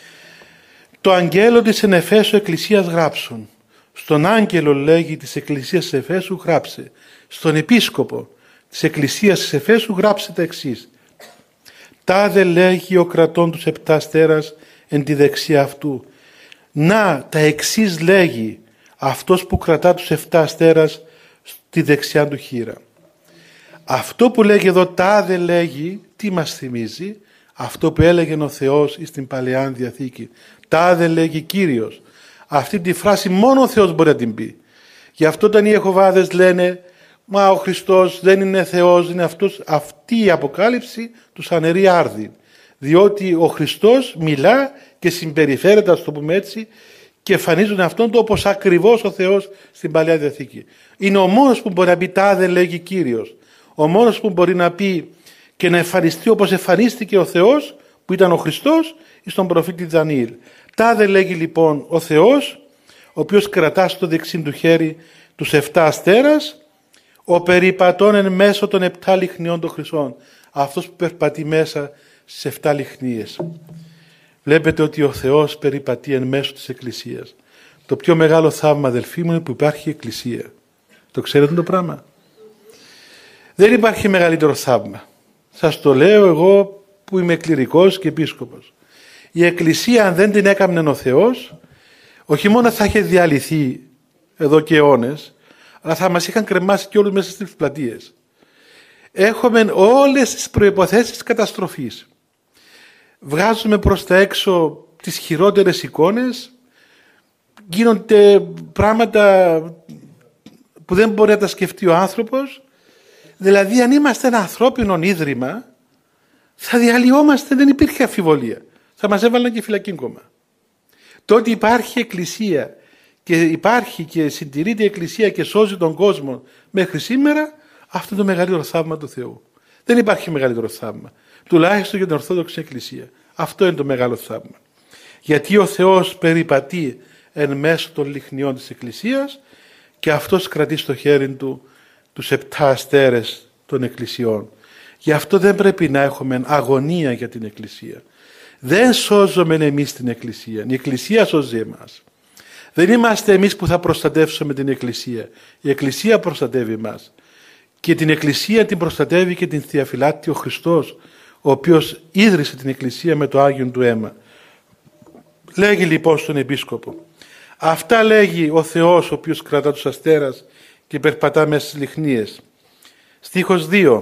Το αγγέλο της εν Εφέσου Εκκλησίας γράψουν. Στον άγγελο, λέγει, της Εκκλησίας της Εφέσου γράψε. Στον επίσκοπο της Εκκλησίας της Εφέσου γράψε τα εξής. Τάδε, λέγει, ο κρατών τους 7 αστέρας εν τη δεξιά αυτού. Να, τα εξής λέγει αυτός που κρατά τους 7 αστέρας στη δεξιά του χείρα. Αυτό που λέγει εδώ τάδε, λέγει, τι μας θυμίζει? Αυτό που έλεγε ο Θεός στην Παλαιά Διαθήκη. Τάδε, λέγει Κύριος. Αυτή τη φράση μόνο ο Θεός μπορεί να την πει. Γι' αυτό όταν οι Ιεχωβάδες λένε μα ο Χριστός δεν είναι Θεός, είναι αυτός, αυτή η αποκάλυψη τους αναιρεί άρδιν. Διότι ο Χριστός μιλά και συμπεριφέρεται, ας το πούμε έτσι, και εμφανίζουν αυτόν το όπως ακριβώς ο Θεός στην Παλαιά Διαθήκη. Είναι ο μόνος που μπορεί να πει τάδε, λέγει Κύριος. Ο μόνος που μπορεί να πει και να εμφανιστεί όπως εμφανίστηκε ο Θεός, που ήταν ο Χριστός, στον προφήτη Δανιήλ. Τάδε, λέγει λοιπόν ο Θεός, ο οποίος κρατά στο δεξί του χέρι τους 7 αστέρας, ο περιπατών εν μέσω των 7 λιχνιών των χρυσών. Αυτός που περπατεί μέσα στις 7 λιχνίες. Βλέπετε ότι ο Θεός περιπατεί εν μέσω της Εκκλησίας. Το πιο μεγάλο θαύμα, αδελφοί μου, είναι που υπάρχει Εκκλησία. Το ξέρετε το πράγμα? Δεν υπάρχει μεγαλύτερο θαύμα. Σας το λέω εγώ που είμαι κληρικός και επίσκοπος. Η Εκκλησία, αν δεν την έκαμνε ο Θεός, όχι μόνο θα είχε διαλυθεί εδώ και αιώνες, αλλά θα μας είχαν κρεμάσει και όλους μέσα στις πλατείες. Έχουμε όλες τις προϋποθέσεις καταστροφής. Βγάζουμε προς τα έξω τις χειρότερες εικόνες, γίνονται πράγματα που δεν μπορεί να τα σκεφτεί ο άνθρωπος. Δηλαδή, αν είμαστε ένα ανθρώπινο ίδρυμα, θα διαλυόμαστε, δεν υπήρχε αμφιβολία. Θα μας έβαλαν και φυλακή κόμμα. Το ότι υπάρχει Εκκλησία και υπάρχει και συντηρείται η Εκκλησία και σώζει τον κόσμο μέχρι σήμερα, αυτό είναι το μεγαλύτερο θαύμα του Θεού. Δεν υπάρχει μεγαλύτερο θαύμα. Τουλάχιστον για την Ορθόδοξη Εκκλησία. Αυτό είναι το μεγάλο θαύμα. Γιατί ο Θεός περιπατεί εν μέσω των λιχνιών της Εκκλησίας και αυτός κρατεί στο χέρι του τους 7 αστέρες των Εκκλησιών. Γι' αυτό δεν πρέπει να έχουμε αγωνία για την Εκκλησία. Δεν σώζουμε εμείς την Εκκλησία. Η Εκκλησία σώζει εμάς. Δεν είμαστε εμείς που θα προστατεύσουμε την Εκκλησία. Η Εκκλησία προστατεύει εμάς. Και την Εκκλησία την προστατεύει και την διαφυλάττει ο Χριστός, ο οποίος ίδρυσε την Εκκλησία με το Άγιον του αίμα. Λέγει λοιπόν στον Επίσκοπο. Αυτά λέγει ο Θεός, ο οποίος κρατά τους αστέρας και περπατά μέσα στις λιχνίες. Στίχος 2.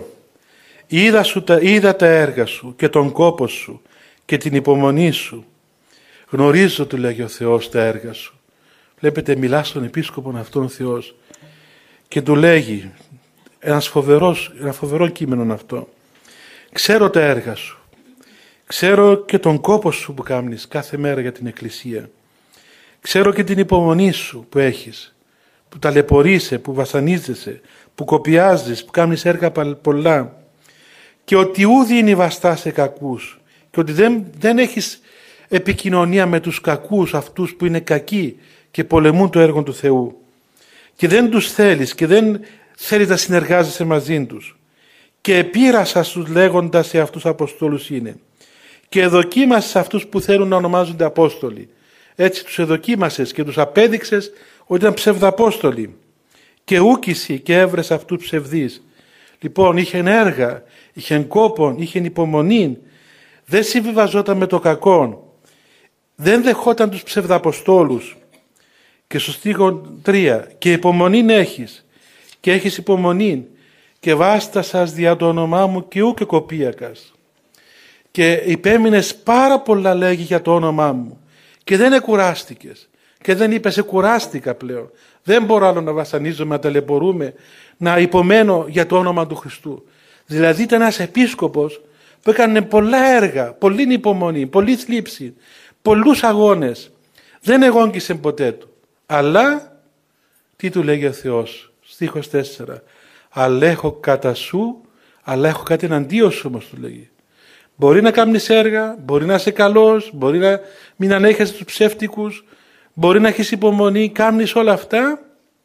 Είδα τα έργα σου και τον κόπο σου και την υπομονή σου. Γνωρίζω, του λέγει ο Θεός, τα έργα σου. Βλέπετε, μιλά στον Επίσκοπο αυτόν ο Θεός και του λέγει ένα φοβερό κείμενο αυτό. Ξέρω τα έργα σου. Ξέρω και τον κόπο σου που κάνεις κάθε μέρα για την Εκκλησία. Ξέρω και την υπομονή σου που έχεις, που ταλαιπωρείσαι, που βασανίζεσαι, που κοπιάζεις, που κάνεις έργα πολλά. Και ότι ούδη είναι βαστά σε κακούς και ότι δεν έχεις επικοινωνία με τους κακούς, αυτούς που είναι κακοί και πολεμούν το έργο του Θεού. Και δεν τους θέλεις και δεν θέλεις να συνεργάζεσαι μαζί τους. Και επίρασα στους λέγοντας σε αυτούς Αποστόλους είναι. Και εδοκίμασες αυτούς που θέλουν να ονομάζονται Απόστολοι. Έτσι τους εδοκίμασες και τους απέδειξες ότι ήταν ψευδαπόστολοι. Και ούκηση και έβρες αυτούς ψευδείς. Λοιπόν, είχεν έργα, είχεν κόπον, είχεν υπομονήν. Δεν συμβιβαζόταν με το κακόν. Δεν δεχόταν τους ψευδαποστόλους. Και στο στίχο 3, και υπομονήν έχεις, και έχεις υπομονήν, και βάστασας δια το όνομά μου και ου και κοπίακας. Και υπέμεινες πάρα πολλά λέγει για το όνομά μου και δεν εκουράστηκες. Και δεν είπες εκουράστηκα πλέον. Δεν μπορώ άλλο να βασανίζομαι, να ταλαιπωρούμε, να υπομένω για το όνομα του Χριστού. Δηλαδή ήταν ένας επίσκοπος που έκανε πολλά έργα, πολλή υπομονή, πολλή θλίψη, πολλούς αγώνες. Δεν εγόγγισε ποτέ του. Αλλά, τι του λέγει ο Θεός, στίχος 4, αλλά έχω κατά σου, αλλά έχω κάτι εναντίον σου όμως του λέγει. Μπορεί να κάνεις έργα, μπορεί να είσαι καλός, μπορεί να μην ανέχεσαι τους ψεύτικους, μπορεί να έχεις υπομονή, κάνεις όλα αυτά,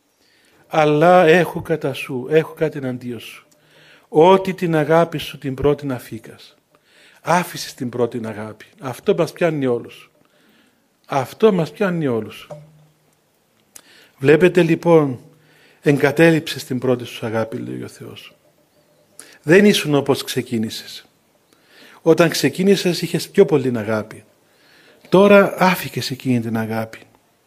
αλλά έχω κατά σου, έχω κάτι εναντίον σου. Ότι την αγάπη σου την πρώτη να φύγας. Άφησες την πρώτη αγάπη. Αυτό μας πιάνει όλους. Αυτό μας πιάνει όλους. Βλέπετε λοιπόν, εγκατέλειψες την πρώτη σου αγάπη, λέει ο Θεός. Δεν ήσουν όπως ξεκίνησες. Όταν ξεκίνησες είχες πιο πολύ αγάπη. Τώρα άφηκες εκείνη την αγάπη.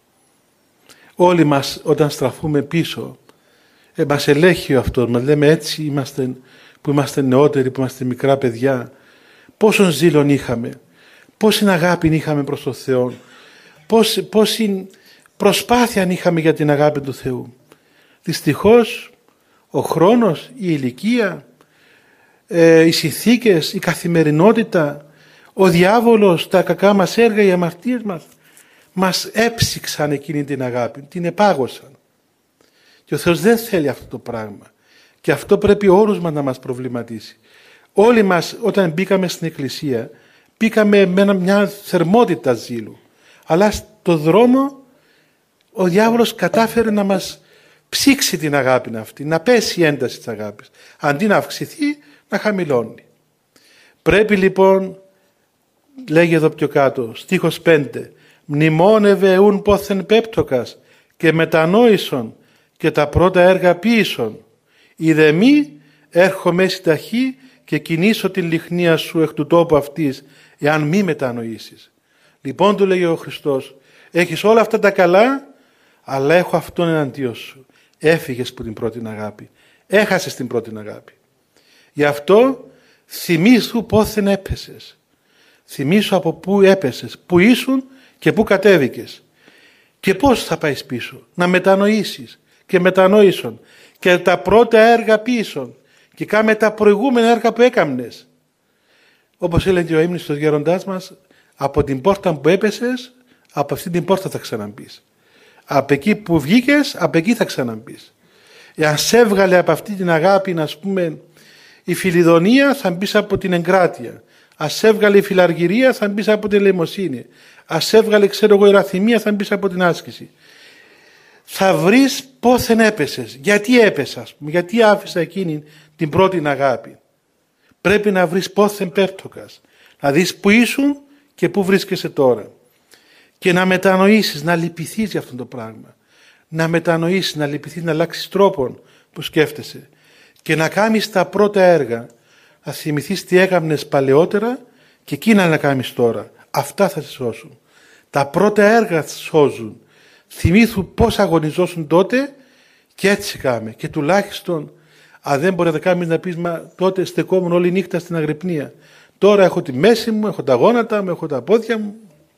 Όλοι μας όταν στραφούμε πίσω, μας ελέγχει αυτός, μας λέμε έτσι είμαστε, που είμαστε νεότεροι, που είμαστε μικρά παιδιά. Πόσον ζήλον είχαμε, πόση αγάπη είχαμε προς τον Θεό, πόση προσπάθεια είχαμε για την αγάπη του Θεού. Δυστυχώς ο χρόνος, η ηλικία, οι συνθήκες, η καθημερινότητα, ο διάβολος, τα κακά μας έργα, οι αμαρτίες μας έψυξαν εκείνη την αγάπη, την επάγωσαν. Και ο Θεός δεν θέλει αυτό το πράγμα. Και αυτό πρέπει όλους μας να μας προβληματίσει. Όλοι μας όταν μπήκαμε στην εκκλησία, μπήκαμε με μια θερμότητα ζήλου. Αλλά στο δρόμο ο διάβολος κατάφερε να μας ψήξει την αγάπη αυτή, να πέσει η ένταση της αγάπης. Αντί να αυξηθεί, να χαμηλώνει. Πρέπει λοιπόν, λέγει εδώ πιο κάτω, στίχος 5, μνημόνευε ουν πόθεν πέπτοκας και μετανόησον και τα πρώτα έργα ποίησον. Είδε μη έρχομαι συνταχή και κινήσω την λιχνία σου εκ του τόπου αυτής, εάν μη μετανοήσεις. Λοιπόν, του λέγει ο Χριστός, έχεις όλα αυτά τα καλά, αλλά έχω αυτόν εναντίον σου. Έφυγες από την πρώτη αγάπη. Έχασες την πρώτη αγάπη. Γι' αυτό θυμήσου πόθεν έπεσες. Θυμήσου από πού έπεσες, πού ήσουν και πού κατέβηκες. Και πώς θα πάεις πίσω. Να μετανοήσεις και μετανόησον και τα πρώτα έργα πίσω και κάμε τα προηγούμενα έργα που έκαμνες. Όπως έλεγε ο ύμνηστος γέροντάς μας, από την πόρτα που έπεσες, από αυτή την πόρτα θα ξαναμπείς. Από εκεί που βγήκες, από εκεί θα ξαναμπείς. Εάν σε έβγαλε από αυτή την αγάπη, να πούμε, η φιλιδονία, θα μπεις από την εγκράτεια. Ας έβγαλε η φιλαργυρία, θα μπεις από την ελεημοσύνη. Ας έβγαλε, ξέρω εγώ, η ραθυμία, θα μπεις από την άσκηση. Θα βρεις πόθεν έπεσες. Γιατί έπεσα, γιατί άφησα εκείνη την πρώτη αγάπη. Πρέπει να βρεις πόθεν πέπτοκας. Να δεις που ήσουν και που βρίσκεσαι τώρα. Και να μετανοήσεις, να λυπηθείς για αυτό το πράγμα. Να μετανοήσεις, να λυπηθείς, να αλλάξεις τρόπον που σκέφτεσαι. Και να κάνεις τα πρώτα έργα. Να θυμηθείς τι έκαμνες παλαιότερα και εκείνα να κάνεις τώρα. Αυτά θα σε σώσουν. Τα πρώτα έργα θα σε σώζουν. Θυμήθου πώς αγωνιζόσουν τότε και έτσι κάμε. Και τουλάχιστον, αν δεν μπορεί να κάνεις, να πεις, μα τότε στεκόμουν όλη νύχτα στην αγρυπνία. Τώρα έχω τη μέση μου, έχω τα γόνατα μου, έχω τα πόδια μου.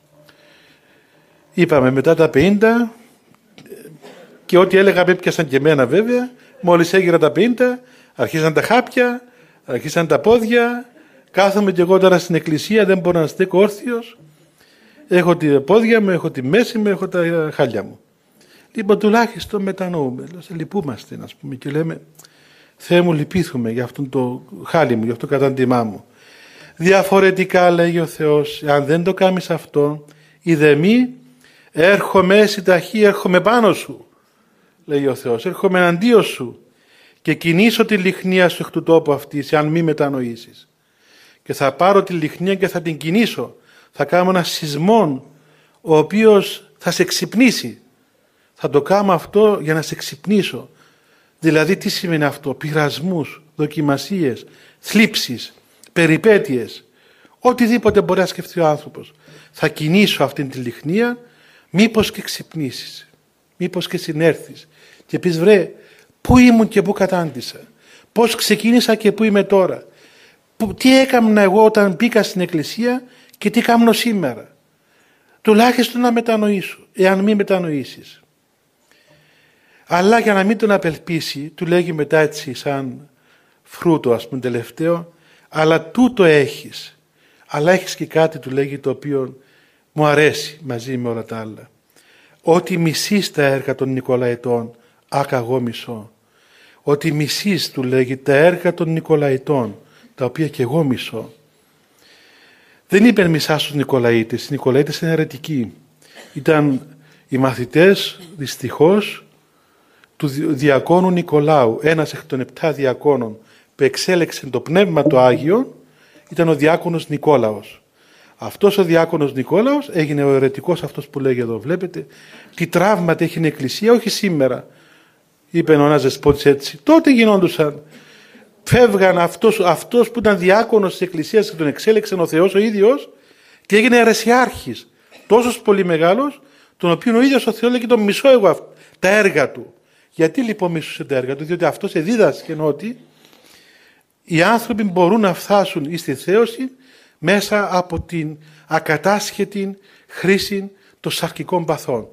Είπαμε μετά τα 50 και ό,τι έλεγα με έπιασαν και εμένα βέβαια. Μόλις έγινα τα 50, αρχίσαν τα χάπια, αρχίσαν τα πόδια. Κάθομαι και εγώ τώρα στην εκκλησία, δεν μπορώ να στέκω όρθιος. Έχω τα πόδια μου, έχω τη μέση μου, έχω τα χάλια μου. Λοιπόν, τουλάχιστον μετανοούμε. Λυπούμαστε, ας πούμε, και λέμε, Θεέ μου, λυπήθουμε για αυτό το χάλι μου, για αυτό το κατάντημά μου. Διαφορετικά, λέγει ο Θεός, αν δεν το κάνεις αυτό, είδε μη, έρχομαι συνταχή, έρχομαι πάνω σου, λέει ο Θεός, έρχομαι εναντίον σου και κινήσω τη λιχνία σου εκ του τόπου αυτής, αν μη μετανοήσεις. Και θα πάρω τη λιχνία και θα την κινήσω. Θα κάνω ένα σεισμό ο οποίος θα σε ξυπνήσει. Θα το κάνω αυτό για να σε ξυπνήσω. Δηλαδή τι σημαίνει αυτό? πειρασμούς, δοκιμασίες, θλίψεις, περιπέτειες, οτιδήποτε μπορεί να σκεφτεί ο άνθρωπος. Θα κινήσω αυτήν τη λιχνία, μήπως και ξυπνήσεις, μήπως και συνέρθεις και πεις βρε, πού ήμουν και πού κατάντησα, πώς ξεκίνησα και πού είμαι τώρα, τι έκανα εγώ όταν μπήκα στην εκκλησία και τι κάνω σήμερα. Τουλάχιστον να μετανοήσω, εάν μη μετανοήσεις. Αλλά για να μην τον απελπίσει, του λέγει μετά έτσι σαν φρούτο, ας πούμε τελευταίο, αλλά τούτο έχεις. Αλλά έχεις και κάτι, του λέγει, το οποίο μου αρέσει μαζί με όλα τα άλλα. Ότι μισείς τα έργα των Νικολαητών, άκα εγώ μισώ. Ότι μισείς, του λέγει, τα έργα των Νικολαητών, τα οποία και εγώ μισώ. Δεν είπε μισά στους Νικολαίτες. Οι Νικολαίτες είναι αιρετικοί. Ήταν οι μαθητές, δυστυχώς, του διακόνου Νικολάου. Ένας εκ των 7 διακόνων που εξέλεξε το Πνεύμα το Άγιο ήταν ο διάκονος Νικόλαος. Αυτός ο διάκονος Νικόλαος έγινε ο αιρετικός, αυτός που λέγει εδώ. Βλέπετε τι τραύματα έχει η Εκκλησία, όχι σήμερα. Είπε ο ένας δεσπότης έτσι. Τότε γινόντουσαν. Φεύγαν αυτός που ήταν διάκονος της Εκκλησίας και τον εξέλεξε ο Θεός ο ίδιος και έγινε αιρεσιάρχης. Τόσος πολύ μεγάλος, τον οποίο ο ίδιος ο Θεός λέγει τον μισώ εγώ τα έργα του. Γιατί λοιπόν μισούσε τα έργα του? Διότι αυτός εδίδασκε ότι οι άνθρωποι μπορούν να φτάσουν στη θέωση μέσα από την ακατάσχετη χρήση των σαρκικών παθών.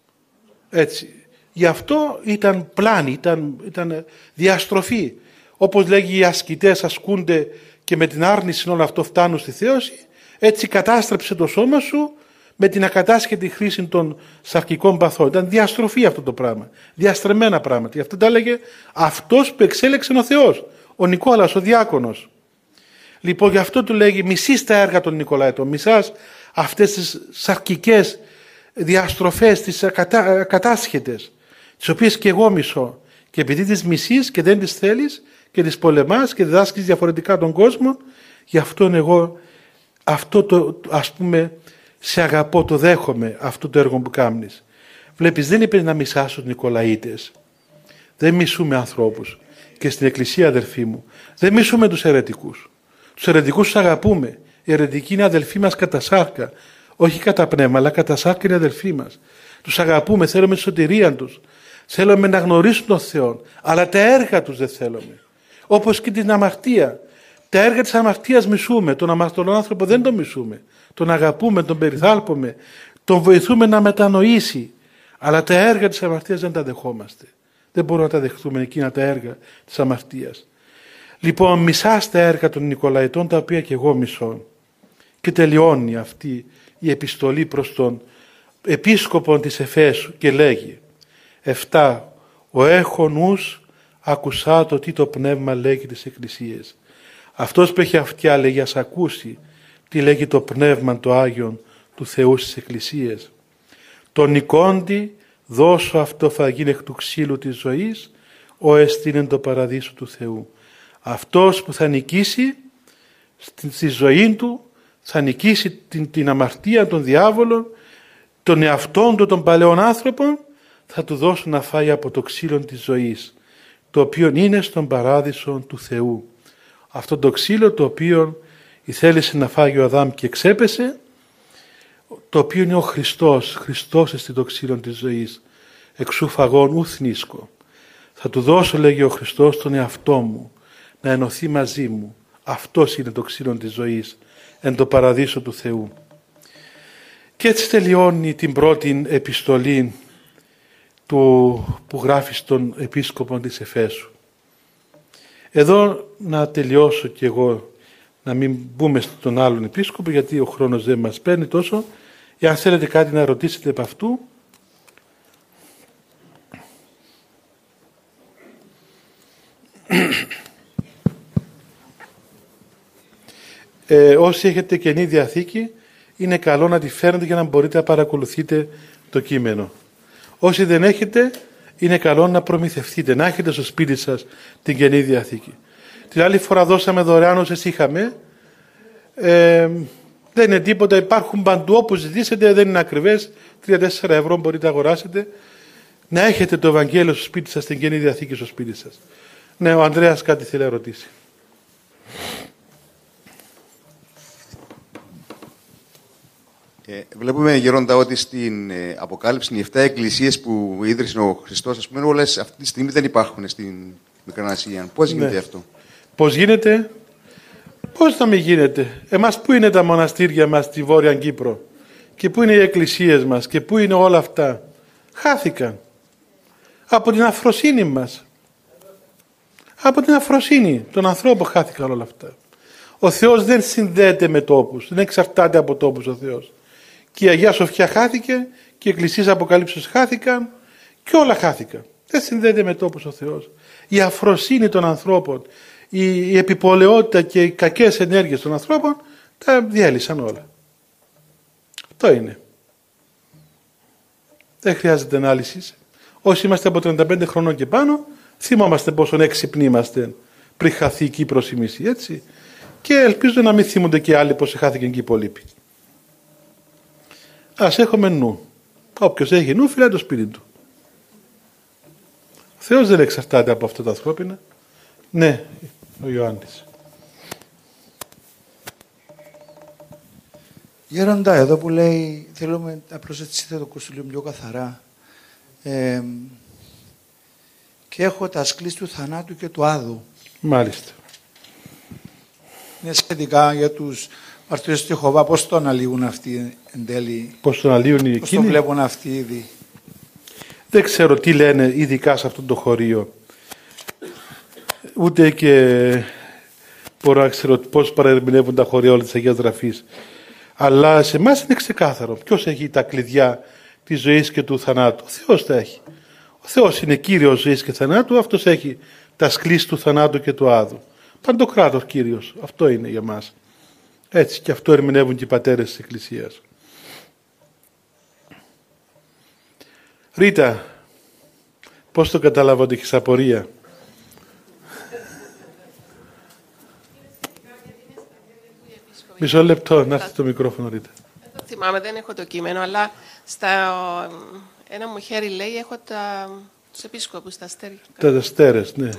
Έτσι. Γι' αυτό ήταν πλάνη, ήταν διαστροφή. Όπως λέγει, οι ασκητές ασκούνται και με την άρνηση όλο αυτό φτάνουν στη θέωση, έτσι κατάστρεψε το σώμα σου με την ακατάσχετη χρήση των σαρκικών παθών. Ήταν διαστροφή αυτό το πράγμα. Διαστρεμμένα πράγματα. Γι' αυτό τα έλεγε αυτός που εξέλεξε ο Θεός. Ο Νικόλαος, ο διάκονος. Λοιπόν, γι' αυτό του λέγει μισείς τα έργα των Νικολαητών. Μισάς αυτές τις σαρκικές διαστροφές, τις ακατάσχετες, τις οποίες και εγώ μισώ. Και επειδή τις μισείς και δεν τις θέλεις και τις πολεμάς και διδάσκεις διαφορετικά τον κόσμο, γι' αυτόν εγώ αυτό το, ας πούμε, σε αγαπώ, το δέχομαι αυτό το έργο που κάνεις. Βλέπεις, δεν είπε να μισάς τους Νικολαίτες. Δεν μισούμε ανθρώπους. Και στην Εκκλησία, αδελφοί μου, δεν μισούμε τους αιρετικούς. Τους αιρετικούς τους αγαπούμε. Οι αιρετικοί είναι αδελφοί μας κατά σάρκα. Όχι κατά πνεύμα, αλλά κατά σάρκα είναι αδελφοί μας. Τους αγαπούμε, θέλουμε τη σωτηρία τους. Θέλουμε να γνωρίσουν τον Θεό. Αλλά τα έργα τους δεν θέλουμε. Όπως και την αμαρτία. Τα έργα της αμαρτίας μισούμε. Τον αμαρτωλό άνθρωπο δεν τον μισούμε. Τον αγαπούμε, τον περιθάλπουμε. Τον βοηθούμε να μετανοήσει. Αλλά τα έργα της αμαρτίας δεν τα δεχόμαστε. Δεν μπορούμε να τα δεχτούμε εκείνα τα έργα της αμαρτίας. Λοιπόν, μισάς τα έργα των Νικολαητών, τα οποία και εγώ μισώ. Και τελειώνει αυτή η επιστολή προς τον επίσκοπο της Εφέσου και λέγει 7. Ο έχων νους ακουσά το τι το πνεύμα λέγει της Εκκλησίας. Αυτός που έχει αυτιά, λέγει, ας ακούσει τι λέγει το πνεύμα το Άγιον του Θεού στις Εκκλησίες. Τον νικόντι δώσω αυτό θα γίνει εκ του ξύλου της ζωής, ο εστίνεν το παραδείσο του Θεού. Αυτός που θα νικήσει στη ζωή του, θα νικήσει την αμαρτία των διάβολων, των εαυτών του, των παλαιών άνθρωπων, θα του δώσουν να φάει από το ξύλο της ζωής, το οποίο είναι στον παράδεισο του Θεού. Αυτό το ξύλο το οποίο θέλησε να φάγει ο Αδάμ και ξέπεσε, το οποίο είναι ο Χριστός. Χριστός εστί το ξύλο της ζωής. Εξού φαγών ουθ νίσκω. Θα του δώσω, λέγει ο Χριστός, τον εαυτό μου, να ενωθεί μαζί μου. Αυτός είναι το ξύλο της ζωής, εν το παραδείσο του Θεού. Και έτσι τελειώνει την πρώτη επιστολή που γράφει στον επίσκοπο της Εφέσου. Εδώ να τελειώσω κι εγώ, να μην μπούμε στον άλλον επίσκοπο, γιατί ο χρόνος δεν μας παίρνει τόσο. Εάν θέλετε κάτι να ρωτήσετε από αυτού. Όσοι έχετε Καινή Διαθήκη, είναι καλό να τη φέρνετε για να μπορείτε να παρακολουθείτε το κείμενο. Όσοι δεν έχετε, είναι καλό να προμηθευτείτε, να έχετε στο σπίτι σας την Καινή Διαθήκη. Την άλλη φορά δώσαμε δωρεάν όσες είχαμε Δεν είναι τίποτα, υπάρχουν παντού όπου ζητήσετε, δεν είναι ακριβές. 3-4 ευρώ μπορείτε να αγοράσετε. Να έχετε το Ευαγγέλιο στο σπίτι σας, την Καινή Διαθήκη στο σπίτι σας. Ναι, ο Ανδρέας κάτι θέλει να ρωτήσει. Βλέπουμε, Γερόντα, ότι στην Αποκάλυψη οι 7 εκκλησίες που ίδρυσε ο Χριστός, ας πούμε, όλες αυτή τη στιγμή δεν υπάρχουν στην Μικρά Ασία. Πώς γίνεται αυτό? Πώς γίνεται? Πώς θα μην γίνεται? Εμάς πού είναι τα μοναστήρια μας στη Βόρεια Κύπρο? Και πού είναι οι εκκλησίες μας? Και πού είναι όλα αυτά? Χάθηκαν. Από την αφροσύνη μας. Από την αφροσύνη των ανθρώπων χάθηκαν όλα αυτά. Ο Θεός δεν συνδέεται με τόπους. Δεν εξαρτάται από τόπους ο Θεός. Και η Αγία Σοφιά χάθηκε και οι εκκλησίες Αποκαλύψεως χάθηκαν και όλα χάθηκαν. Δεν συνδέεται με τόπους ο Θεός. Η αφροσύνη των ανθρώπων, η επιπολαιότητα και οι κακές ενέργειες των ανθρώπων τα διέλυσαν όλα. Αυτό είναι. Δεν χρειάζεται ανάλυση. Όσοι είμαστε από 35 χρονών και πάνω, θυμόμαστε πόσο έξυπνοι είμαστε πριν χαθεί η Κύπρος η μισή, έτσι. Και ελπίζω να μην θυμούνται και άλλοι πως χάθηκαν και οι υπολείποι. Ας έχουμε νου. Όποιος έχει νου φυλάει το σπίτι του. Ο Θεός δεν εξαρτάται από αυτά τα ανθρώπινα. Ναι, ο Ιωάννης. Γέροντα, εδώ που λέει θέλουμε να προσέξετε το κουρσούλιο πιο καθαρά και έχω τα ασκλής του θανάτου και του άδου. Μάλιστα. Είναι σχετικά για τους μαρτύρες του Ιεχωβά, πώς το αναλύουν αυτοί εν τέλει? Πώς τον αλύουν οι εκείνοι? Πώς το βλέπουν αυτοί ήδη? Δεν ξέρω τι λένε ειδικά σε αυτό το χωρίο. Ούτε και μπορώ να ξέρω πώς παραερμηνεύουν τα χωριά όλες της Αγίας Γραφής. Αλλά σε εμάς είναι ξεκάθαρο. Ποιος έχει τα κλειδιά της ζωής και του θανάτου? Ο Θεός τα έχει. Ο Θεός είναι Κύριος ζωής και θανάτου. Αυτός έχει τα σκλής του θανάτου και του άδου. Παντοκράτος Κύριος. Αυτό είναι για μας. Έτσι, και αυτό ερμηνεύουν και οι πατέρες της Εκκλησίας. Ρίτα, πώς το κατάλαβα ότι έχεις απορία? Μισό λεπτό, να έρθει το μικρόφωνο, Ρίτα. Δεν θυμάμαι, δεν έχω το κείμενο, αλλά ένα μου χέρι λέει έχω τους επίσκοπους, τα αστέρια. Τα αστέρες, ναι.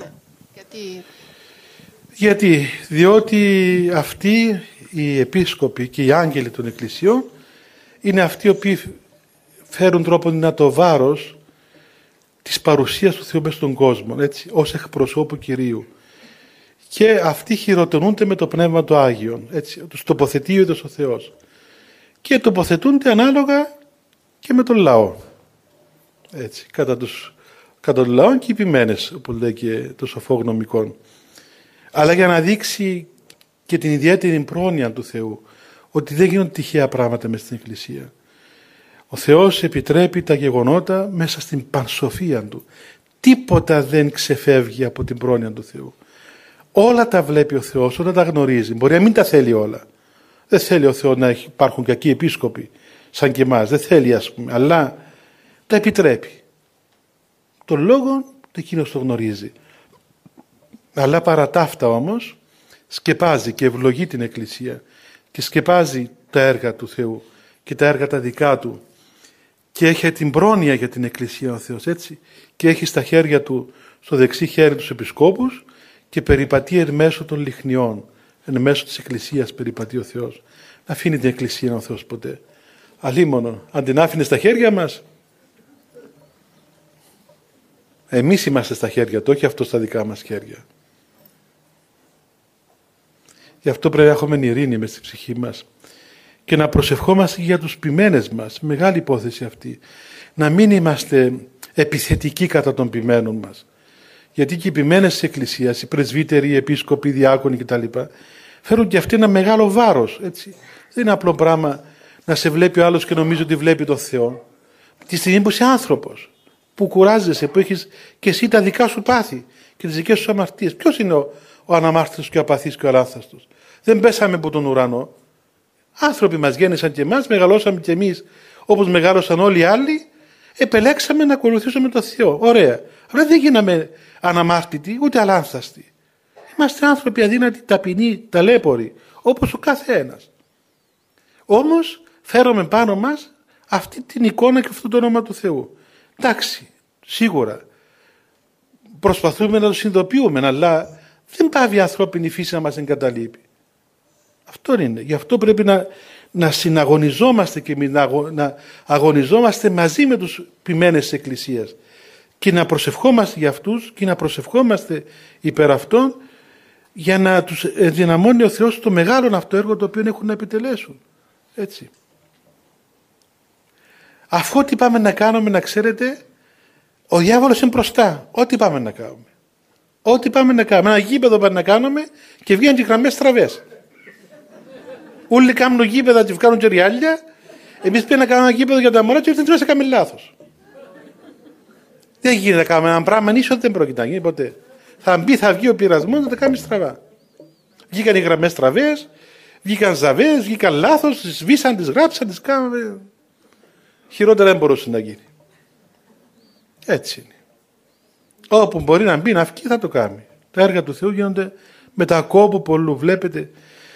Γιατί, διότι αυτοί οι επίσκοποι και οι άγγελοι των εκκλησιών είναι αυτοί οι οποίοι φέρουν τρόπον να το βάρος της παρουσίας του Θεού μες στον κόσμο, έτσι, ως εκπροσώπου Κυρίου. Και αυτοί χειροτονούνται με το Πνεύμα του Άγιον, έτσι, τους τοποθετεί ο ίδιος ο Θεός. Και τοποθετούνται ανάλογα και με τον λαό. Έτσι, κατά τον λαό και οι ποιμένες, όπως λέει και το σοφό γνωμικόν. Αλλά για να δείξει και την ιδιαίτερη πρόνοια του Θεού, ότι δεν γίνονται τυχαία πράγματα μες στην Εκκλησία. Ο Θεός επιτρέπει τα γεγονότα μέσα στην πανσοφία Του. Τίποτα δεν ξεφεύγει από την πρόνοια του Θεού. Όλα τα βλέπει ο Θεός, όλα τα γνωρίζει. Μπορεί να μην τα θέλει όλα. Δεν θέλει ο Θεός να υπάρχουν κακοί επίσκοποι σαν και εμάς. Δεν θέλει, ας πούμε, αλλά τα επιτρέπει. Τον λόγο εκείνος το γνωρίζει. Αλλά παρά τα αυτά όμως σκεπάζει και ευλογεί την Εκκλησία και σκεπάζει τα έργα του Θεού και τα έργα τα δικά Του και έχει την πρόνοια για την Εκκλησία ο Θεός, έτσι, και έχει στα χέρια Του, στο δεξί χέρι τους επισκόπους και περιπατεί εν μέσω των λιχνιών, εν μέσω της Εκκλησίας περιπατεί ο Θεός. Να αφήνει την Εκκλησία ο Θεός ποτέ. Αλίμονο, αν την άφηνε στα χέρια μας, εμείς είμαστε στα χέρια Του, όχι αυτό στα δικά μας χέρια. Γι' αυτό πρέπει να έχουμε ειρήνη μες στη ψυχή μας και να προσευχόμαστε για τους ποιμένες μας. Μεγάλη υπόθεση αυτή. Να μην είμαστε επιθετικοί κατά των ποιμένων μας. Γιατί και οι ποιμένες της Εκκλησίας, οι πρεσβύτεροι, οι επίσκοποι, οι διάκονοι κτλ. Φέρουν και αυτοί ένα μεγάλο βάρος. Έτσι. Δεν είναι απλό πράγμα να σε βλέπει ο άλλος και νομίζει ότι βλέπει τον Θεό. Τη στιγμή που είσαι άνθρωπος, που κουράζεσαι, που έχεις και εσύ τα δικά σου πάθη και τις δικές σου αμαρτίες. Ποιος είναι ο αναμάρτητος και ο απαθής και ο αλάνθαστος? Δεν πέσαμε από τον ουρανό. Άνθρωποι μας γέννησαν και εμάς, μεγαλώσαμε και εμείς όπως μεγάλωσαν όλοι οι άλλοι, επελέξαμε να ακολουθήσουμε τον Θεό. Ωραία. Αλλά δεν γίναμε αναμάρτητοι ούτε αλάνθαστοι. Είμαστε άνθρωποι αδύνατοι, ταπεινοί, ταλέποροι, όπως ο κάθε ένας. Όμως φέρουμε πάνω μας αυτή την εικόνα και αυτό το όνομα του Θεού. Εντάξει, σίγουρα προσπαθούμε να το συνειδητοποιούμε, αλλά δεν πάβει η ανθρώπινη φύση να μας εγκαταλείπει. Αυτό είναι. Γι' αυτό πρέπει να συναγωνιζόμαστε και να αγωνιζόμαστε μαζί με τους ποιμένες της Εκκλησίας και να προσευχόμαστε για αυτούς και να προσευχόμαστε υπέρ αυτών, για να τους ενδυναμώνει ο Θεός το μεγάλο αυτό έργο το οποίο έχουν να επιτελέσουν. Έτσι. Αφού ό,τι πάμε να κάνουμε, να ξέρετε, ο διάβολος είναι μπροστά. Ό,τι πάμε να κάνουμε. Ό,τι πάμε να κάνουμε. Ένα γήπεδο πάμε να κάνουμε και βγαίνουν και γραμμές στραβές. Όλοι κάνουν γήπεδα και βγάλουν και ριάλια. Εμείς πήγαμε να κάνουμε ένα γήπεδο για τα μωρά και ήρθαν να κάνουμε λάθος. Δεν γίνεται να κάνουμε ένα πράγμα ίσο, δεν πρόκειται να γίνει ποτέ. Θα μπει, θα βγει ο πειρασμός να τα κάνει στραβά. Βγήκαν οι γραμμές στραβές, βγήκαν ζαβές, βγήκαν λάθος, τις σβήσαν, τις γράψαν, τις κάναμε. Χειρότερα δεν μπορούσε να γίνει. Έτσι είναι. Όπου μπορεί να μπει, να βγει, θα το κάνει. Τα έργα του Θεού γίνονται με τα κόπο πολλού. Βλέπετε,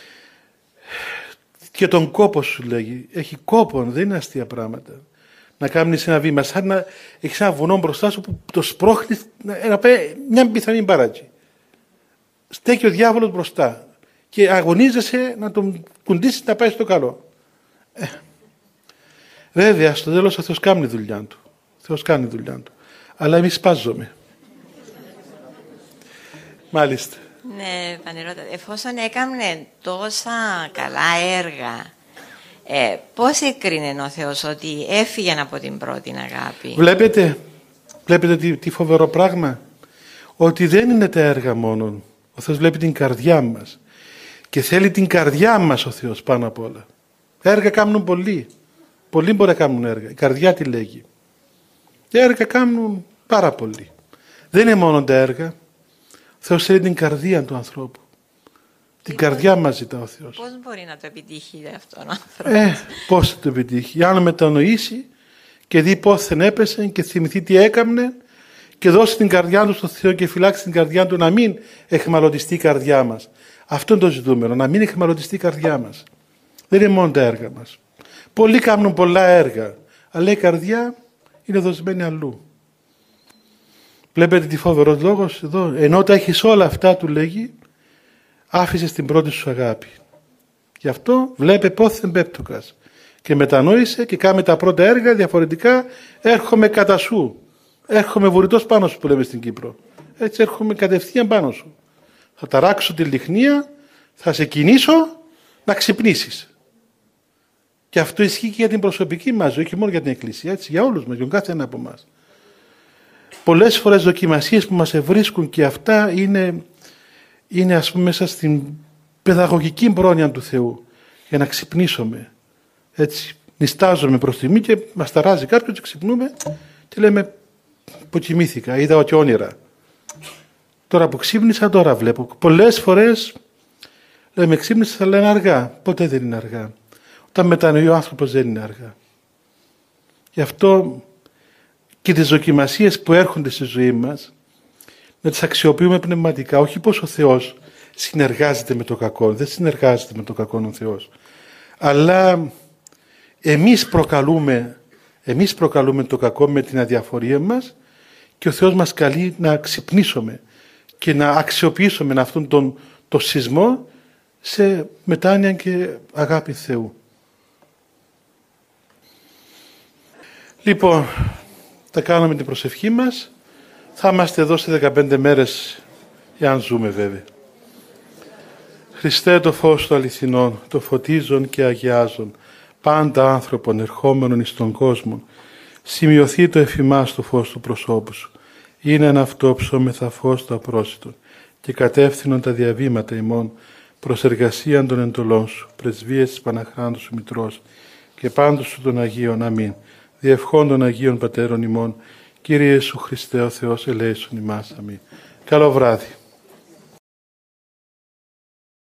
και τον κόπο σου λέγει. Έχει κόπο, δεν είναι αστεία πράγματα. Να κάνεις ένα βήμα, σαν να έχεις ένα βουνό μπροστά σου που το σπρώχνεις να πάει μια πιθανή μπαράτζη. Στέκει ο διάβολος μπροστά και αγωνίζεσαι να τον κουντήσεις να πάει στο καλό. Βέβαια, στο τέλος ο Θεός κάνει δουλειά του. Ο Θεός κάνει δουλειά του. Αλλά εμείς σπάζομαι. Μάλιστα. Ναι, Πανηρώτατα, εφόσον έκανε τόσα καλά έργα, πώς έκρινε ο Θεός ότι έφυγε από την πρώτη αγάπη? Βλέπετε τι φοβερό πράγμα. Ότι δεν είναι τα έργα μόνο. Ο Θεός βλέπει την καρδιά μας. Και θέλει την καρδιά μας ο Θεός πάνω απ' όλα. Έργα κάνουν πολλοί. Πολλοί μπορεί να κάνουν έργα. Η καρδιά τι λέγει. Έργα κάνουν πάρα πολλοί. Δεν είναι μόνο τα έργα. Ο Θεός θέλει την καρδία του ανθρώπου. Την καρδιά μας ζητά ο Θεός. Πώς μπορεί να το επιτύχει αυτόν ο άνθρωπος? Πώς θα το επιτύχει? Αν μετανοήσει και δει πόθεν έπεσε και θυμηθεί τι έκαμνε και δώσει την καρδιά του στο Θεό και φυλάξει την καρδιά του να μην εχμαλωτιστεί η καρδιά μας. Αυτό είναι το ζητούμενο, να μην εχμαλωτιστεί η καρδιά μας. Δεν είναι μόνο τα έργα μας. Πολλοί κάνουν πολλά έργα, αλλά η καρδιά είναι δοσμένη αλλού. Βλέπετε τι φοβερός λόγος εδώ. Ενώ τα έχεις όλα αυτά, του λέγει, άφησες την πρώτη σου αγάπη. Γι' αυτό βλέπε πόθεν πέπτοκας. Και μετανόησε και κάμε τα πρώτα έργα διαφορετικά. Έρχομαι κατά σου. Έρχομαι βουρητός πάνω σου που λέμε στην Κύπρο. Έτσι έρχομαι κατευθείαν πάνω σου. Θα ταράξω τη λιχνία, θα σε κινήσω να ξυπνήσεις. Και αυτό ισχύει και για την προσωπική μας ζωή, όχι μόνο για την Εκκλησία, έτσι, για όλους μας, για τον κάθε ένα από εμάς. Πολλές φορές δοκιμασίες που μας ευρίσκουν και αυτά είναι ας πούμε μέσα στην παιδαγωγική πρόνοια του Θεού για να ξυπνήσουμε. Έτσι, νηστάζουμε προς τιμή και μας ταράζει κάποιος και ξυπνούμε και λέμε που κοιμήθηκα, είδα και όνειρα. Τώρα που ξύπνησα, τώρα βλέπω. Πολλές φορές λέμε ξύπνησα, θα λένε αργά. Ποτέ δεν είναι αργά. Όταν μετανοεί ο άνθρωπος δεν είναι αργά. Γι' αυτό και τις δοκιμασίες που έρχονται στη ζωή μας να τις αξιοποιούμε πνευματικά. Όχι πως ο Θεός συνεργάζεται με το κακό. Δεν συνεργάζεται με το κακό ο Θεός. Αλλά εμείς προκαλούμε το κακό με την αδιαφορία μας και ο Θεός μας καλεί να ξυπνήσουμε και να αξιοποιήσουμε αυτόν το σεισμό σε μετάνοια και αγάπη Θεού. Λοιπόν, θα κάνουμε την προσευχή μας. Θα είμαστε εδώ σε 15 μέρες, εάν ζούμε βέβαια. Χριστέ, το φως του αληθινών, το φωτίζον και αγιάζον, πάντα άνθρωπον ερχόμενον εις τον κόσμο, σημειωθεί το εφημάς το φως του προσώπου σου. Είναι ένα αυτό ψώμεθα φως το απρόσιτον και κατεύθυνον τα διαβήματα ημών προς εργασίαν των εντολών σου, πρεσβείες της Παναχράντου σου Μητρός και πάντως σου των Αγίων. Αμήν. Διευχών των Αγίων Πατέρων ημών, Κύριε Ιησού Χριστέ ο Θεός ελέησον ημάς. Αμήν. Καλό βράδυ.